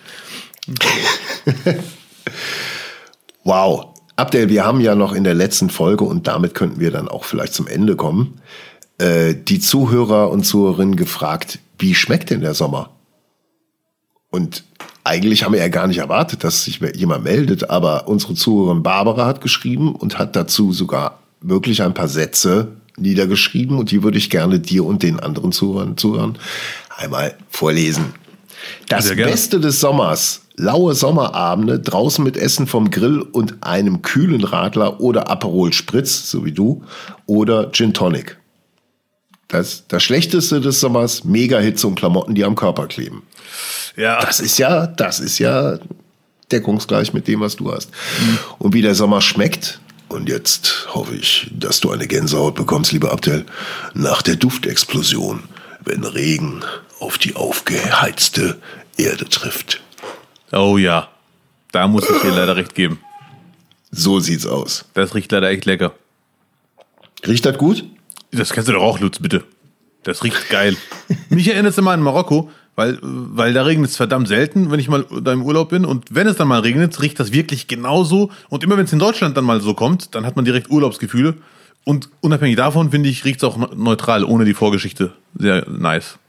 Speaker 2: Wow. Abdel, wir haben ja noch in der letzten Folge, und damit könnten wir dann auch vielleicht zum Ende kommen, die Zuhörer und Zuhörerinnen gefragt, wie schmeckt denn der Sommer? Und eigentlich haben wir ja gar nicht erwartet, dass sich jemand meldet, aber unsere Zuhörerin Barbara hat geschrieben und hat dazu sogar wirklich ein paar Sätze niedergeschrieben, und die würde ich gerne dir und den anderen Zuhörern einmal vorlesen. Das Beste des Sommers: laue Sommerabende, draußen mit Essen vom Grill und einem kühlen Radler oder Aperol Spritz, so wie du, oder Gin Tonic. Das Schlechteste des Sommers: Mega-Hitze und Klamotten, die am Körper kleben.
Speaker 1: Ja.
Speaker 2: Das ist ja deckungsgleich mit dem, was du hast. Und wie der Sommer schmeckt, und jetzt hoffe ich, dass du eine Gänsehaut bekommst, lieber Abdel, nach der Duftexplosion, wenn Regen auf die aufgeheizte Erde trifft.
Speaker 1: Oh ja, da muss ich dir leider recht geben.
Speaker 2: So sieht's aus.
Speaker 1: Das riecht leider echt lecker.
Speaker 2: Riecht das gut?
Speaker 1: Das kennst du doch auch, Lutz, bitte. Das riecht geil. Mich erinnert es immer an Marokko, weil da regnet es verdammt selten, wenn ich mal da im Urlaub bin. Und wenn es dann mal regnet, riecht das wirklich genauso. Und immer wenn es in Deutschland dann mal so kommt, dann hat man direkt Urlaubsgefühle. Und unabhängig davon, finde ich, riecht es auch neutral, ohne die Vorgeschichte. Sehr nice.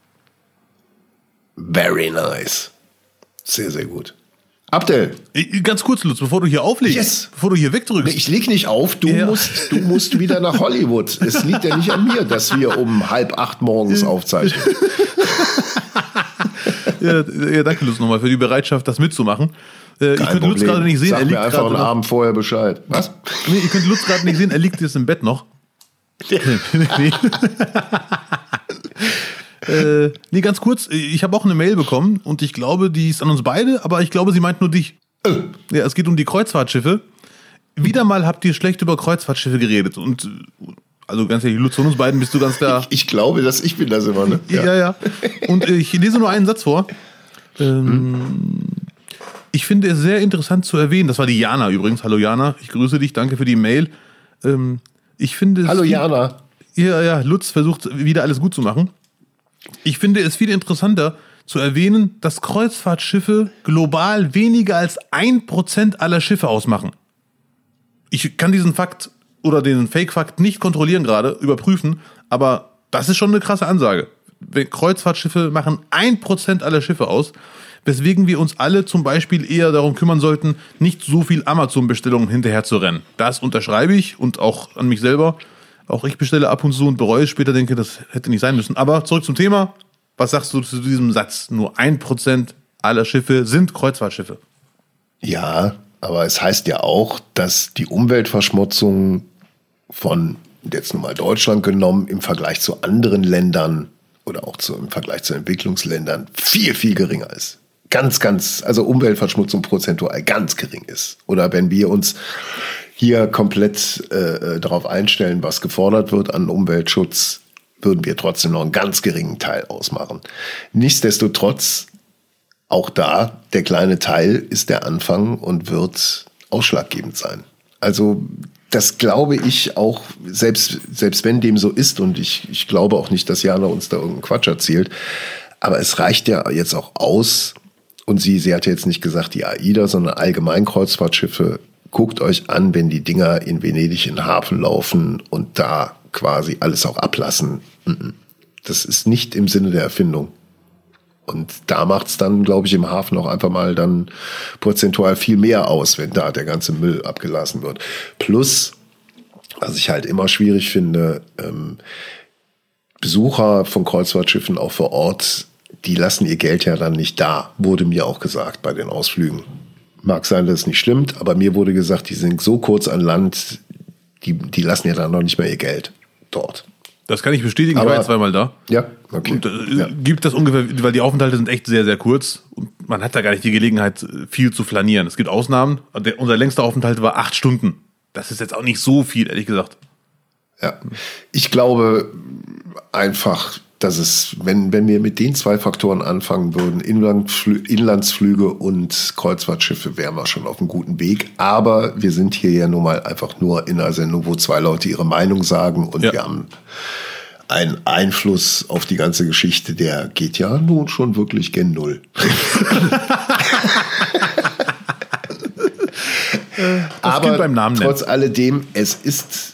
Speaker 2: Very nice. Sehr, sehr gut. Abdel.
Speaker 1: Ganz kurz, Lutz, bevor du hier auflegst,
Speaker 2: Yes.
Speaker 1: bevor du hier wegdrückst.
Speaker 2: Nee, ich leg nicht auf, du musst wieder nach Hollywood. Es liegt ja nicht an mir, dass wir um 7:30 morgens aufzeichnen.
Speaker 1: Ja, danke, Lutz, nochmal für die Bereitschaft, das mitzumachen. Ich könnte Lutz gerade nicht sehen.
Speaker 2: Sag mir einfach einen Abend vorher Bescheid. Was?
Speaker 1: Nee, ihr könnt Lutz gerade nicht sehen, er liegt jetzt im Bett noch. Nee, ganz kurz, ich habe auch eine Mail bekommen und ich glaube, die ist an uns beide, aber ich glaube, sie meint nur dich. Ja, es geht um die Kreuzfahrtschiffe. Wieder mal habt ihr schlecht über Kreuzfahrtschiffe geredet und also ganz ehrlich, Lutz, von uns beiden bist du ganz klar.
Speaker 2: Ich glaube, dass ich bin das immer, ne?
Speaker 1: Ja. Und ich lese nur einen Satz vor. Ich finde es sehr interessant zu erwähnen, das war die Jana übrigens. Hallo Jana, ich grüße dich, danke für die Mail. Ich finde
Speaker 2: Hallo Jana.
Speaker 1: Ja, Lutz versucht wieder alles gut zu machen. Ich finde es viel interessanter zu erwähnen, dass Kreuzfahrtschiffe global weniger als 1% aller Schiffe ausmachen. Ich kann diesen Fakt oder den Fake-Fakt nicht kontrollieren gerade, überprüfen, aber das ist schon eine krasse Ansage. Kreuzfahrtschiffe machen 1% aller Schiffe aus, weswegen wir uns alle zum Beispiel eher darum kümmern sollten, nicht so viel Amazon-Bestellungen hinterher zu rennen. Das unterschreibe ich und auch an mich selber. Auch ich bestelle ab und zu und bereue es später, denke, das hätte nicht sein müssen. Aber zurück zum Thema. Was sagst du zu diesem Satz? Nur 1% aller Schiffe sind Kreuzfahrtschiffe.
Speaker 2: Ja, aber es heißt ja auch, dass die Umweltverschmutzung von, jetzt nur mal Deutschland genommen, im Vergleich zu anderen Ländern oder auch im Vergleich zu Entwicklungsländern viel, viel geringer ist. Also Umweltverschmutzung prozentual ganz gering ist. Oder wenn wir uns hier komplett darauf einstellen, was gefordert wird an Umweltschutz, würden wir trotzdem noch einen ganz geringen Teil ausmachen. Nichtsdestotrotz, auch da, der kleine Teil ist der Anfang und wird ausschlaggebend sein. Also das glaube ich auch, selbst wenn dem so ist, und ich glaube auch nicht, dass Jana uns da irgendeinen Quatsch erzählt, aber es reicht ja jetzt auch aus, und sie hat jetzt nicht gesagt die AIDA, sondern allgemein Kreuzfahrtschiffe. Guckt euch an, wenn die Dinger in Venedig in den Hafen laufen und da quasi alles auch ablassen. Das ist nicht im Sinne der Erfindung. Und da macht es dann, glaube ich, im Hafen auch einfach mal dann prozentual viel mehr aus, wenn da der ganze Müll abgelassen wird. Plus, was ich halt immer schwierig finde, Besucher von Kreuzfahrtschiffen auch vor Ort, die lassen ihr Geld ja dann nicht da, wurde mir auch gesagt bei den Ausflügen. Mag sein, dass es nicht stimmt, aber mir wurde gesagt, die sind so kurz an Land, die lassen ja dann noch nicht mehr ihr Geld dort.
Speaker 1: Das kann ich bestätigen, ich war ja zweimal da.
Speaker 2: Ja, okay.
Speaker 1: Und gibt das ungefähr, weil die Aufenthalte sind echt sehr, sehr kurz und man hat da gar nicht die Gelegenheit, viel zu flanieren. Es gibt Ausnahmen. Unser längster Aufenthalt war 8 Stunden. Das ist jetzt auch nicht so viel, ehrlich gesagt.
Speaker 2: Ja, ich glaube einfach, dass es, wenn wir mit den 2 Faktoren anfangen würden, Inlandsflüge und Kreuzfahrtschiffe, wären wir schon auf einem guten Weg. Aber wir sind hier ja nun mal einfach nur in einer Sendung, wo 2 Leute ihre Meinung sagen und wir haben einen Einfluss auf die ganze Geschichte, der geht ja nun schon wirklich gen Null. Aber beim Namen trotz alledem, es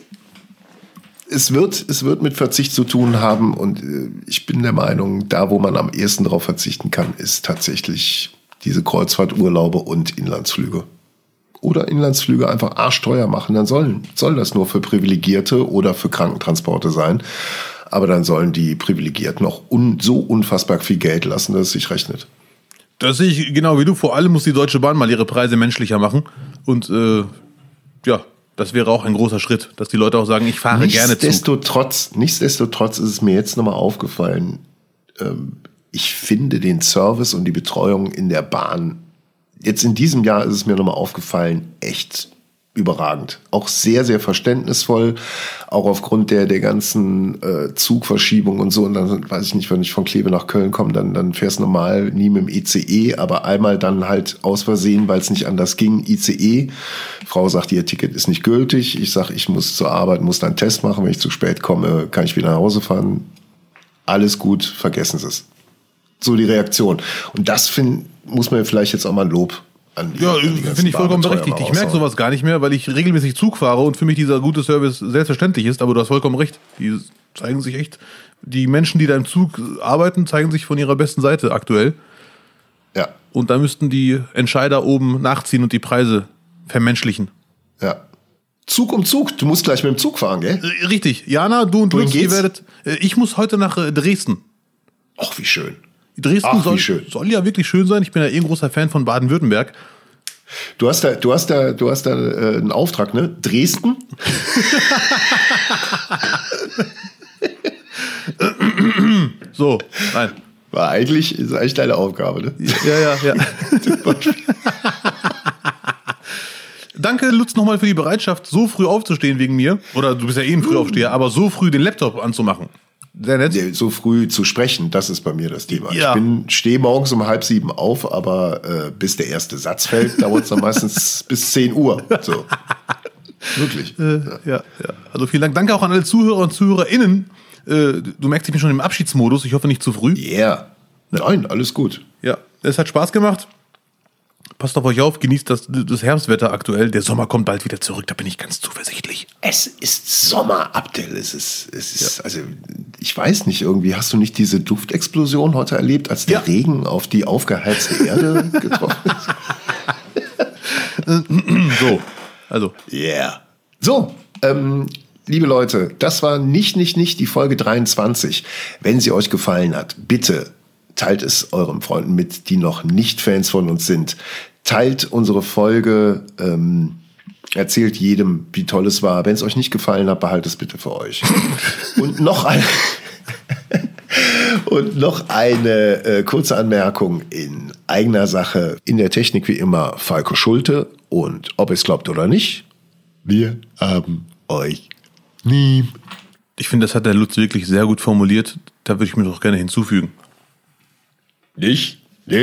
Speaker 2: wird mit Verzicht zu tun haben und ich bin der Meinung, da wo man am ehesten darauf verzichten kann, ist tatsächlich diese Kreuzfahrturlaube und Inlandsflüge. Oder Inlandsflüge einfach arschteuer machen, dann soll das nur für Privilegierte oder für Krankentransporte sein. Aber dann sollen die Privilegierten auch so unfassbar viel Geld lassen, dass es sich rechnet.
Speaker 1: Das sehe ich genau wie du. Vor allem muss die Deutsche Bahn mal ihre Preise menschlicher machen und das wäre auch ein großer Schritt, dass die Leute auch sagen, ich fahre gerne Zug.
Speaker 2: Nichtsdestotrotz ist es mir jetzt nochmal aufgefallen, ich finde den Service und die Betreuung in der Bahn, jetzt in diesem Jahr ist es mir nochmal aufgefallen, echt überragend. Auch sehr, sehr verständnisvoll, auch aufgrund der ganzen Zugverschiebung und so. Und dann weiß ich nicht, wenn ich von Kleve nach Köln komme, dann fährst du normal nie mit dem ICE, aber einmal dann halt aus Versehen, weil es nicht anders ging, ICE. Frau sagt, ihr Ticket ist nicht gültig. Ich sage, ich muss zur Arbeit, muss dann einen Test machen. Wenn ich zu spät komme, kann ich wieder nach Hause fahren. Alles gut, vergessen Sie es. So die Reaktion. Und das muss man vielleicht jetzt auch mal ein Lob
Speaker 1: ja, finde ich vollkommen berechtigt. Ich merke sowas gar nicht mehr, weil ich regelmäßig Zug fahre und für mich dieser gute Service selbstverständlich ist, aber du hast vollkommen recht. Die zeigen sich echt, die Menschen, die da im Zug arbeiten, zeigen sich von ihrer besten Seite aktuell.
Speaker 2: Ja.
Speaker 1: Und da müssten die Entscheider oben nachziehen und die Preise vermenschlichen.
Speaker 2: Ja. Zug um Zug. Du musst gleich mit dem Zug fahren, gell?
Speaker 1: Richtig. Jana, du und Lutz, ihr werdet. Ich muss heute nach Dresden.
Speaker 2: Ach, wie schön.
Speaker 1: Dresden soll ja wirklich schön sein. Ich bin ja ein großer Fan von Baden-Württemberg.
Speaker 2: Du hast da einen Auftrag, ne? Dresden?
Speaker 1: So, nein.
Speaker 2: Ist eigentlich deine Aufgabe, ne?
Speaker 1: Ja. Danke, Lutz, nochmal für die Bereitschaft, so früh aufzustehen wegen mir. Oder du bist ja ein Frühaufsteher, aber so früh den Laptop anzumachen. Sehr nett.
Speaker 2: So früh zu sprechen, das ist bei mir das Thema.
Speaker 1: Ja.
Speaker 2: Ich stehe morgens um 6:30 auf, aber bis der erste Satz fällt, dauert es dann meistens bis 10 Uhr. So. Wirklich.
Speaker 1: Ja. Also vielen Dank. Danke auch an alle Zuhörer und ZuhörerInnen. Du merkst, ich bin schon im Abschiedsmodus. Ich hoffe nicht zu früh.
Speaker 2: Yeah. Nein, alles gut.
Speaker 1: Ja, es hat Spaß gemacht. Passt auf euch auf, genießt das Herbstwetter aktuell. Der Sommer kommt bald wieder zurück, da bin ich ganz zuversichtlich.
Speaker 2: Es ist Sommer, Abdel. Es ist, also ich weiß nicht, irgendwie hast du nicht diese Duftexplosion heute erlebt, als der Regen auf die aufgeheizte Erde getroffen ist?
Speaker 1: So, also.
Speaker 2: Yeah. So, liebe Leute, das war nicht die Folge 23. Wenn sie euch gefallen hat, bitte teilt es euren Freunden mit, die noch nicht Fans von uns sind. Teilt unsere Folge, erzählt jedem, wie toll es war. Wenn es euch nicht gefallen hat, behaltet es bitte für euch. Und noch eine kurze Anmerkung in eigener Sache. In der Technik wie immer Falco Schulte. Und ob es glaubt oder nicht, wir haben euch lieb.
Speaker 1: Ich finde, das hat der Lutz wirklich sehr gut formuliert. Da würde ich mir doch gerne hinzufügen.
Speaker 2: Nicht.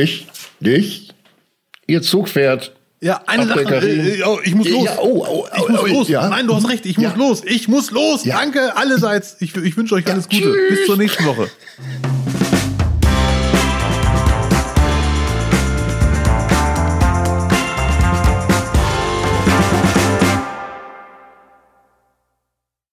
Speaker 2: Ihr Zug fährt.
Speaker 1: Ja, eine Sache. Ich muss los.
Speaker 2: Ja,
Speaker 1: ich muss los.
Speaker 2: Ja.
Speaker 1: Nein, du hast recht. Ich muss los.
Speaker 2: Ja.
Speaker 1: Danke allerseits. Ich wünsche euch alles Gute.
Speaker 2: Tschüss.
Speaker 1: Bis zur nächsten Woche.